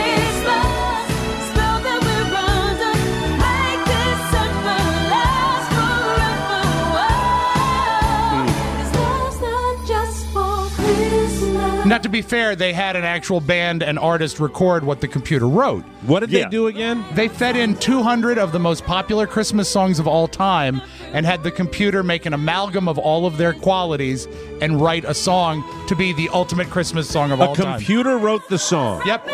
Now, to be fair, they had an actual band and artist record what the computer wrote. What did Yeah. they do again? They fed in two hundred of the most popular Christmas songs of all time and had the computer make an amalgam of all of their qualities and write a song to be the ultimate Christmas song of A all time. computer wrote the song. Yep.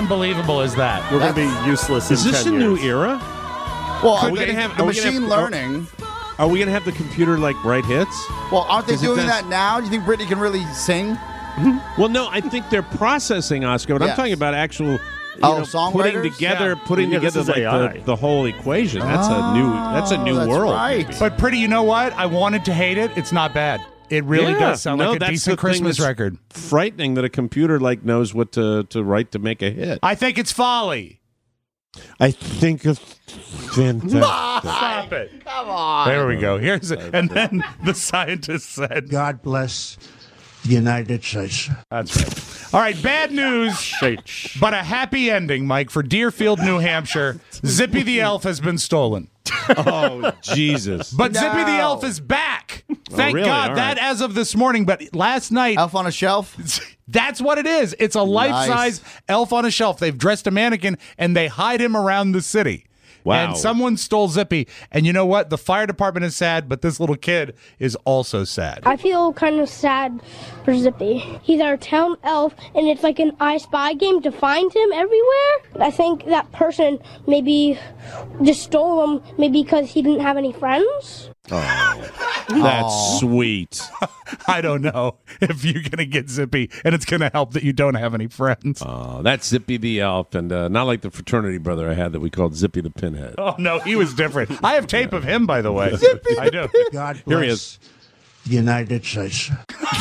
unbelievable is that? We're going to be useless Is in this ten a new years. era? Well, Are are we they, gonna have the are we gonna machine have- learning. Are we gonna have the computer like write hits? Well, aren't they 'Cause it doing does- that now? Do you think Britney can really sing? Well, no, I think they're processing, Oscar, but Yes. I'm talking about actual. You Oh, know, songwriters? putting together, Yeah. putting Yeah, this together is like A I. the, the whole equation. That's a new. That's a new that's world. right. maybe. But pretty, you know what? I wanted to hate it. It's not bad. It really Yeah. does sound No, like a that's decent the thing Christmas that's record. Frightening that a computer like knows what to, to write to make a hit. I think it's folly. I think it's fantastic. Stop it. Come on. There we go. Here's it. And then the scientist said, God bless the United States. That's right. All right, bad news, but a happy ending, Mike, for Deerfield, New Hampshire. Zippy the Elf has been stolen. Oh, Jesus. But No. Zippy the Elf is back. Thank really? God. All that right. as of this morning. But last night, Elf on a shelf? that's what it is. It's a life-size elf on a shelf. They've dressed a mannequin, and they hide him around the city. Wow. And someone stole Zippy. And you know what? The fire department is sad, but this little kid is also sad. I feel kind of sad for Zippy. He's our town elf, and it's like an I Spy game to find him everywhere. I think that person maybe just stole him, maybe because he didn't have any friends. Oh, that's sweet. I don't know if you're going to get Zippy, and it's going to help that you don't have any friends. Oh, that's Zippy the Elf, and uh, not like the fraternity brother I had that we called Zippy the Pinhead. Oh, no, he was different. I have tape of him, by the way. I do. God Here he bless is. the United States.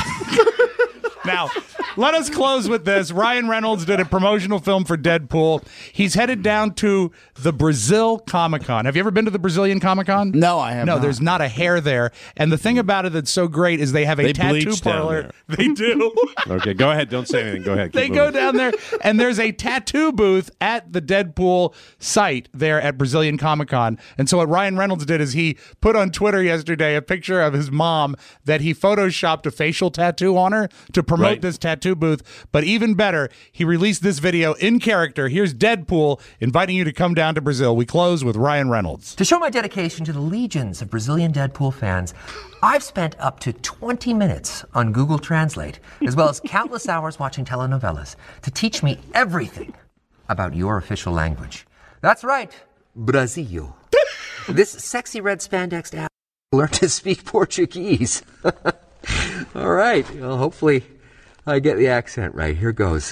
Now, let us close with this. Ryan Reynolds did a promotional film for Deadpool. He's headed down to the Brazil Comic-Con. Have you ever been to the Brazilian Comic-Con? No, I have No, not. there's not a hair there. And the thing about it that's so great is they have a They tattoo bleach down parlor. there. They do. Okay, go ahead. Don't say anything. Go ahead. They Keep go moving. down there, and there's a tattoo booth at the Deadpool site there at Brazilian Comic-Con. And so what Ryan Reynolds did is he put on Twitter yesterday a picture of his mom that he photoshopped a facial tattoo on her to promote Right. this tattoo booth. But even better, he released this video in character. Here's Deadpool inviting you to come down to Brazil. We close with Ryan Reynolds. To show my dedication to the legions of Brazilian Deadpool fans, I've spent up to twenty minutes on Google Translate, as well as countless hours watching telenovelas, to teach me everything about your official language. That's right, Brasil. This sexy red spandex app learned to speak Portuguese. All right, well, hopefully I get the accent right. Here goes.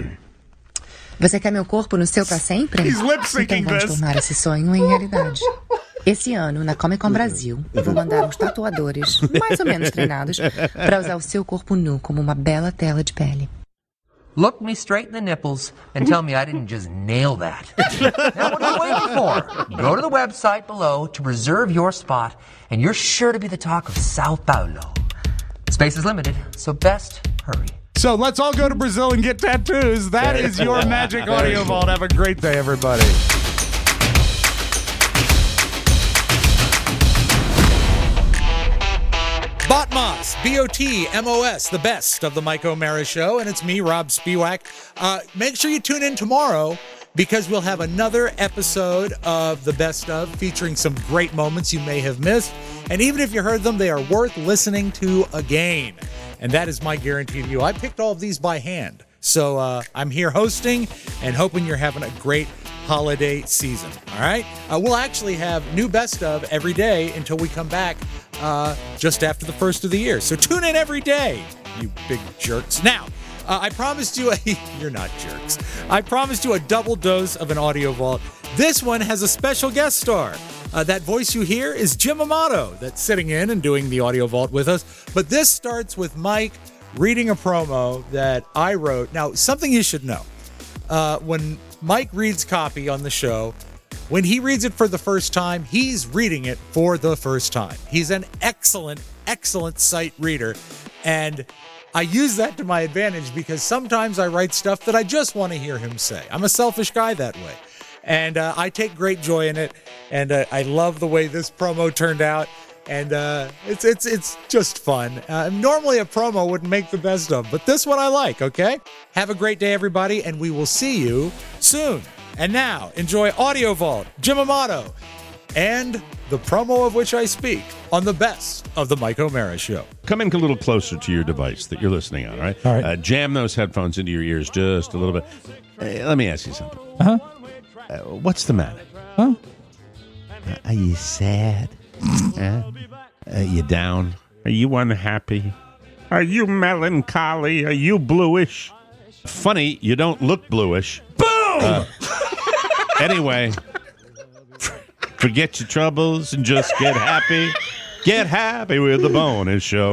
Você quer meu corpo no seu pra sempre? He's lip Então syncing vamos this. tornar esse sonho em realidade. Esse ano, na Comic Con Brasil, eu vou mandar uns tatuadores mais ou menos treinados para usar o seu corpo nu como uma bela tela de pele. Look me straight in the nipples and tell me I didn't just nail that. Now, what are you waiting for? Go to the website below to reserve your spot, and you're sure to be the talk of Sao Paulo. Space is limited, so best hurry. So let's all go to Brazil and get tattoos. That is your Magic Audio Vault. Have a great day, everybody. Botmos, B O T M O S, the best of the Mike O'Mara Show, and it's me, Rob Spiewak. Uh, make sure you tune in tomorrow because we'll have another episode of The Best Of featuring some great moments you may have missed. And even if you heard them, they are worth listening to again. And that is my guarantee to you. I picked all of these by hand. So uh, I'm here hosting and hoping you're having a great holiday season. All right. Uh, we'll actually have new Best Of every day until we come back uh, just after the first of the year. So tune in every day, you big jerks. Now, uh, I promised you a, you're not jerks. I promised you a double dose of an Audio Vault. This one has a special guest star. Uh, that voice you hear is Jim Amato that's sitting in and doing the Audio Vault with us. But this starts with Mike reading a promo that I wrote. Now, something you should know. Uh, when Mike reads copy on the show, when he reads it for the first time, he's reading it for the first time. He's an excellent, excellent sight reader. And I use that to my advantage because sometimes I write stuff that I just want to hear him say. I'm a selfish guy that way. And uh, I take great joy in it. And uh, I love the way this promo turned out. And uh, it's it's it's just fun. Uh, normally a promo wouldn't make the best of, but this one I like, okay? Have a great day, everybody, and we will see you soon. And now, enjoy Audio Vault, Jim Amato, and the promo of which I speak on the best of the Mike O'Mara Show. Come in a little closer to your device that you're listening on, all right? All right. Uh, jam those headphones into your ears just a little bit. Hey, let me ask you something. Uh-huh. Uh, what's the matter? Huh? Uh, are you sad? uh, are you down? Are you unhappy? Are you melancholy? Are you bluish? Funny, you don't look bluish. Boom! Uh, anyway, forget your troubles and just get happy. Get happy with the Bonus Show.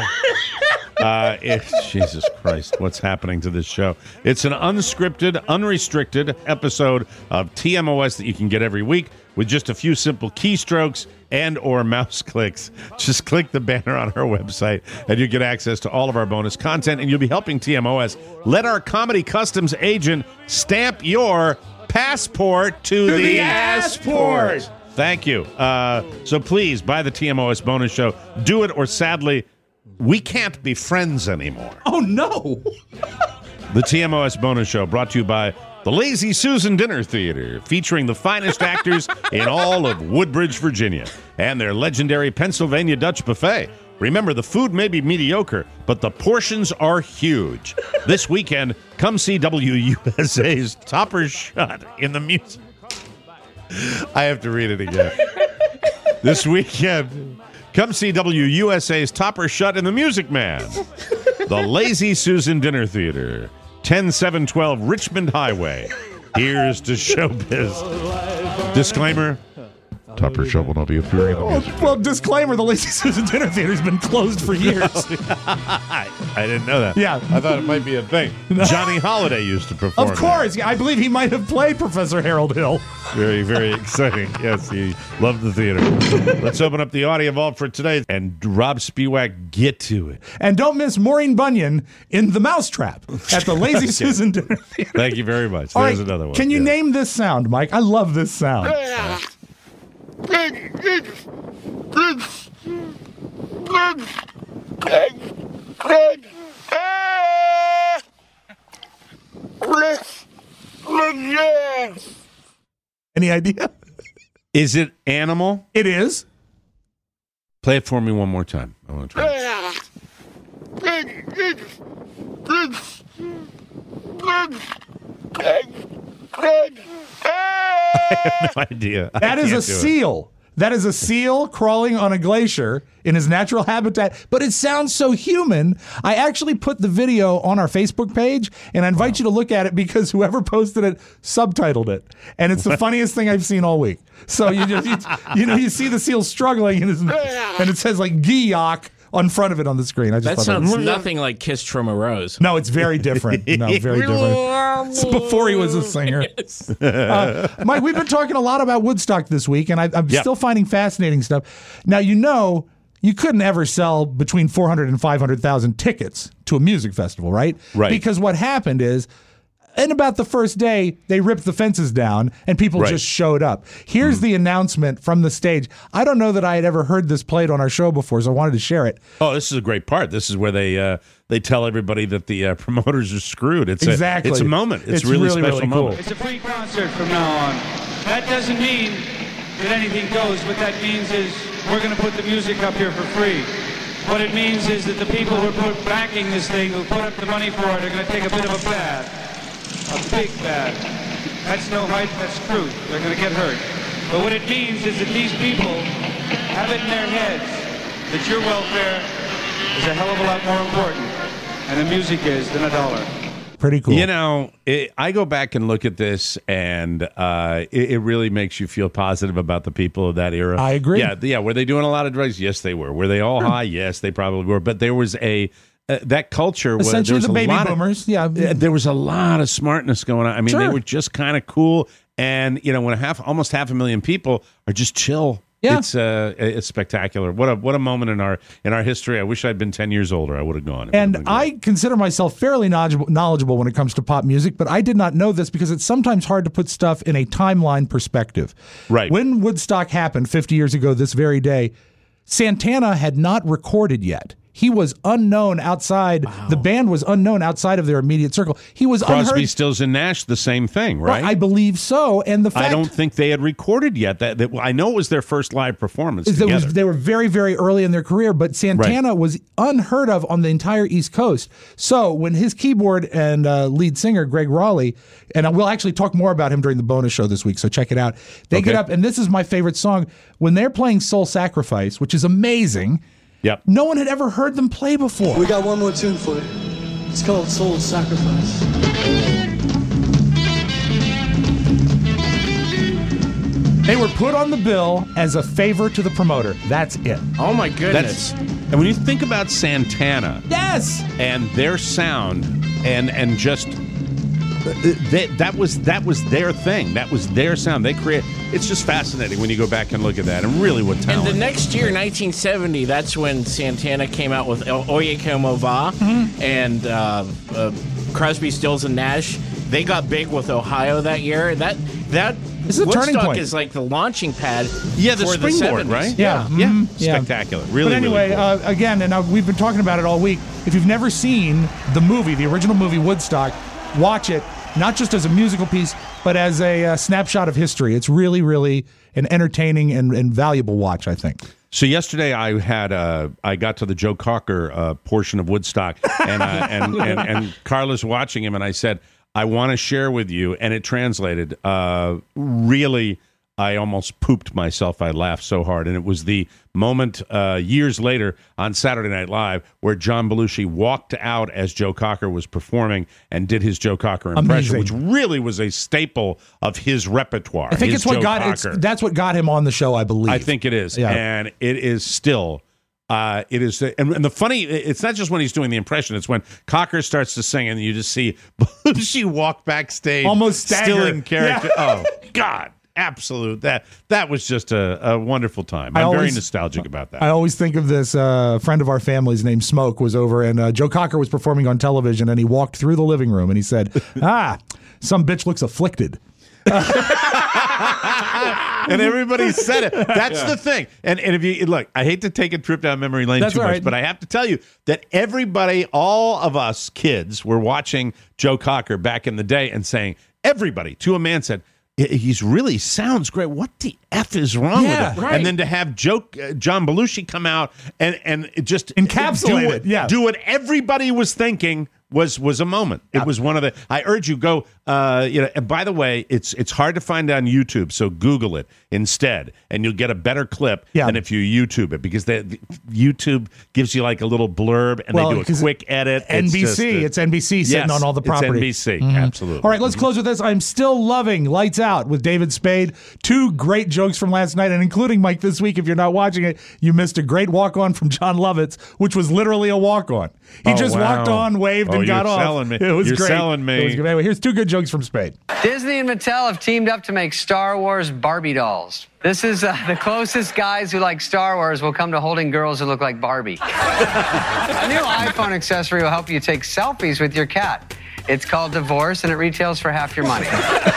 Uh, it, Jesus Christ, what's happening to this show? It's an unscripted, unrestricted episode of T M O S that you can get every week with just a few simple keystrokes and or mouse clicks. Just click the banner on our website and you get access to all of our bonus content, and you'll be helping T M O S. Let our Comedy Customs agent stamp your passport to, To the, the passport. passport. Thank you. Uh, so please buy the T M O S bonus show. Do it, or sadly, we can't be friends anymore. Oh, no. The T M O S bonus show brought to you by the Lazy Susan Dinner Theater, featuring the finest actors in all of Woodbridge, Virginia, and their legendary Pennsylvania Dutch buffet. Remember, the food may be mediocre, but the portions are huge. This weekend, come see W U S A's Topper Shut in the music. I have to read it again. This weekend, come see W U S A's Topper Shut in the Music Man. The Lazy Susan Dinner Theater, ten seven twelve Richmond Highway. Here's to showbiz. Disclaimer: Topper Shut will not be appearing in the music. Well, disclaimer, the Lazy Susan Dinner Theater has been closed for years. I didn't know that. Yeah. I thought it might be a thing. Johnny Holiday used to perform. Of course. I believe he might have played Professor Harold Hill. Very, very exciting. Yes, he loved the theater. Let's open up the audio vault for today. And Rob Spiewak, get to it. And don't miss Maureen Bunyan in The Mousetrap at the Lazy Okay. Susan Dinner Theater. Thank you very much. All There's right, another one. Can you Yeah. name this sound, Mike? I love this sound. Any idea? Is it animal? It is. Play it for me one more time. I want to try. I have no idea. I That is can't a do it. seal. That is a seal crawling on a glacier in his natural habitat, but it sounds so human. I actually put the video on our Facebook page, and I invite you to look at it because whoever posted it subtitled it, and it's the funniest thing I've seen all week. So you just, you, you know, you see the seal struggling, and, it's, and it says like "Giyok" on front of it on the screen. I just That thought sounds that was, nothing like Kissed from a Rose. No, it's very different. No, very different. It's before he was a singer. Uh, Mike, we've been talking a lot about Woodstock this week, and I, I'm Yep. still finding fascinating stuff. Now, you know, you couldn't ever sell between four hundred and five hundred thousand tickets to a music festival, right? Right. Because what happened is, in about the first day, they ripped the fences down and people Right. just showed up. Here's the announcement from the stage. I don't know that I had ever heard this played on our show before, so I wanted to share it. Oh, this is a great part. This is where they uh, they tell everybody that the uh, promoters are screwed. It's Exactly. A, it's a moment. It's, It's a really, really, special really cool. moment. It's a free concert from now on. That doesn't mean that anything goes. What that means is we're going to put the music up here for free. What it means is that the people who are put, backing this thing, who put up the money for it, are going to take a bit of a bath. A big bath. That's no height, that's truth. They're going to get hurt. But what it means is that these people have it in their heads that your welfare is a hell of a lot more important, and the music is, than a dollar. Pretty cool. You know, it, I go back and look at this, and uh, it, it really makes you feel positive about the people of that era. I agree. Yeah, yeah. Were they doing a lot of drugs? Yes, they were. Were they all high? Yes, they probably were. But there was a uh, that culture. Was, Essentially there was the a baby lot of- boomers. Yeah. Uh, there was a lot of smartness going on. I mean, Sure. they were just kind of cool, and you know, when a half, almost half a million people are just chill. Yeah. It's uh, it's spectacular. What a what a moment in our in our history. I wish I'd been ten years older. I would have gone. It would've And been great. I consider myself fairly knowledgeable, knowledgeable when it comes to pop music, but I did not know this because it's sometimes hard to put stuff in a timeline perspective. Right. When Woodstock happened fifty years ago this very day, Santana had not recorded yet. he was unknown outside. Wow. The band was unknown outside of their immediate circle. He was Crosby, unheard. Stills, and Nash, the same thing, right? Well, I believe so. And the fact I don't think they had recorded yet. That, that I know it was their first live performance is together. Was, they were very, very early in their career, but Santana right. was unheard of on the entire East Coast. So when his keyboard and uh, lead singer, Greg Raleigh, and we'll actually talk more about him during the bonus show this week, so check it out. They okay. get up, and this is my favorite song. When they're playing Soul Sacrifice, which is amazing, yep. no one had ever heard them play before. We got one more tune for you. It's called Soul Sacrifice. They were put on the bill as a favor to the promoter. That's it. Oh, my goodness. That's, and when you think about Santana, yes, and their sound, and and just they, that was that was their thing. That was their sound. They create. It's just fascinating when you go back and look at that, and really what talent. And the next year, nineteen seventy, that's when Santana came out with Oye Como Va, mm-hmm. and uh, uh, Crosby, Stills, and Nash. They got big with Ohio that year. That that. This is a Woodstock turning point. Is like the launching pad. Yeah, the for springboard, the right? Yeah, yeah, mm-hmm. yeah. Spectacular. Really, but anyway, really cool. uh, again, and uh, we've been talking about it all week. If you've never seen the movie, the original movie Woodstock, watch it. Not just as a musical piece, but as a uh, snapshot of history. It's really, really an entertaining and, and valuable watch, I think. So yesterday I had uh, I got to the Joe Cocker uh, portion of Woodstock, and, uh, and and and Carla's watching him, and I said, I want to share with you, and it translated. Uh, really, I almost pooped myself. I laughed so hard, and it was the moment uh, years later on Saturday Night Live where John Belushi walked out as Joe Cocker was performing and did his Joe Cocker impression, Amazing. which really was a staple of his repertoire. I think his it's what Joe got it's, that's what got him on the show, I believe. I think it is, yeah. and it is still. Uh, it is, and, and the funny, it's not just when he's doing the impression, it's when Cocker starts to sing and you just see Belushi walk backstage. Almost stagger. Still in character. Yeah. Oh, God. Absolute. That that was just a, a wonderful time. I'm always, very nostalgic about that. I always think of this uh, friend of our family's named Smoke was over, and uh, Joe Cocker was performing on television, and he walked through the living room, and he said, ah, some bitch looks afflicted. And everybody said it. That's yeah. the thing. And and if you look, I hate to take a trip down memory lane That's too much, right. but I have to tell you that everybody, all of us kids, were watching Joe Cocker back in the day and saying, everybody to a man said, he's really sounds great. What the F is wrong yeah, with him? Right. And then to have Joe, uh, John Belushi come out and, and just encapsulate do it. what, Yeah. do what everybody was thinking was was a moment. It was one of the. I urge you go. Uh, you know. And by the way, it's it's hard to find on YouTube, so Google it instead, and you'll get a better clip yeah. than if you YouTube it, because the, the YouTube gives you like a little blurb, and well, they do a quick edit. N B C, it's, just a, it's N B C sitting yes, on all the property. It's N B C, mm-hmm. absolutely. All right, let's close with this. I'm still loving Lights Out with David Spade. Two great jokes from last night, and including Mike this week. If you're not watching it, you missed a great walk on from John Lovitz, which was literally a walk on. He oh, just wow. walked on, waved, oh, and got you're off. Selling me. It was you're great. selling me. It was good. Anyway, here's two good jokes from Spade. Disney and Mattel have teamed up to make Star Wars Barbie dolls. This is uh, the closest guys who like Star Wars will come to holding girls who look like Barbie. A new iPhone accessory will help you take selfies with your cat. It's called Divorce, and it retails for half your money.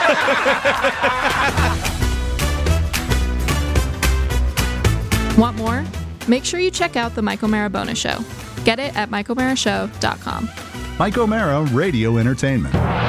Want more? Make sure you check out the Mike O'Mara Bonus Show. Get it at mike o'mara show dot com. Mike O'Mara Radio Entertainment.